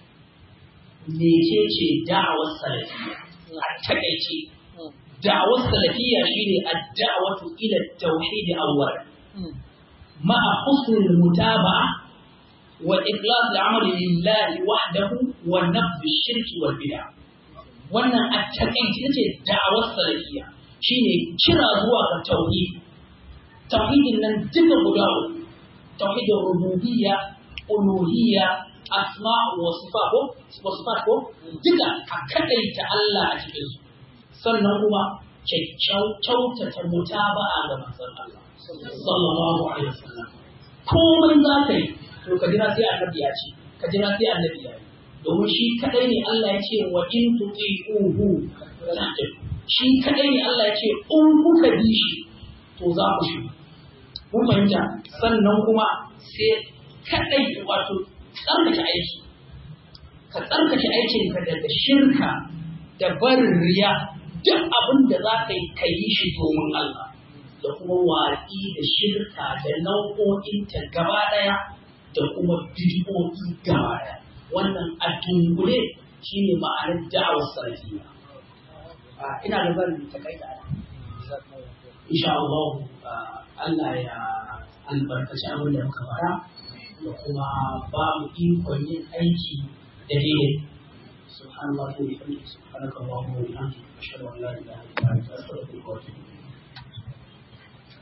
mecece da'awar salafiyya a takaice da'awar salafiyya shine ad-da'watu ila at-tauhid awwal ma'a husn al-mutaba'a wa ikhlas al-amal lillahi wahdahu wa nabd ash-shirk wal bid'ah wannan a takaice ce da'awar salafiyya shine kira zuwa ga tauhid tauhidin nan duka guda uku tauhidin rububiyya uluhiyya asma' wa sifat ko wa sifat ko duka ka kadaita Allah a cikin su sannan kuma kyautata mutaba'a ga manzon Allah sallallahu alaihi wasallam komai za ka yi to ka jira sai annabi ya ce ka jira sai annabi ya yi domin shi kadai ne Allah ya ce wa in tuti'uhu shi kadai ne Allah ya ce in kuka bi shi to za ku shi mun fahimta sannan kuma sai kadai wato tsarkake aiki ka tsarkake aikinka daga shirka da barin riya duk abin da za ka yi ka yi shi domin Allah da kuma watsi da shirka da nau'o'inta gaba ɗaya da kuma bid'o'i gaba ɗaya wannan a dungule shi ne ma'anar da'awar salafiyya ina da zan takaita insha Allah Allah ya albarkaci abin da muka fara da kuma ba mu ikon yin aiki da daidai subhanallahi wa bihamdihi subhanaka allahumma wa bihamdika ashhadu an la ilaha illa anta astaghfiruka wa atubu ilayk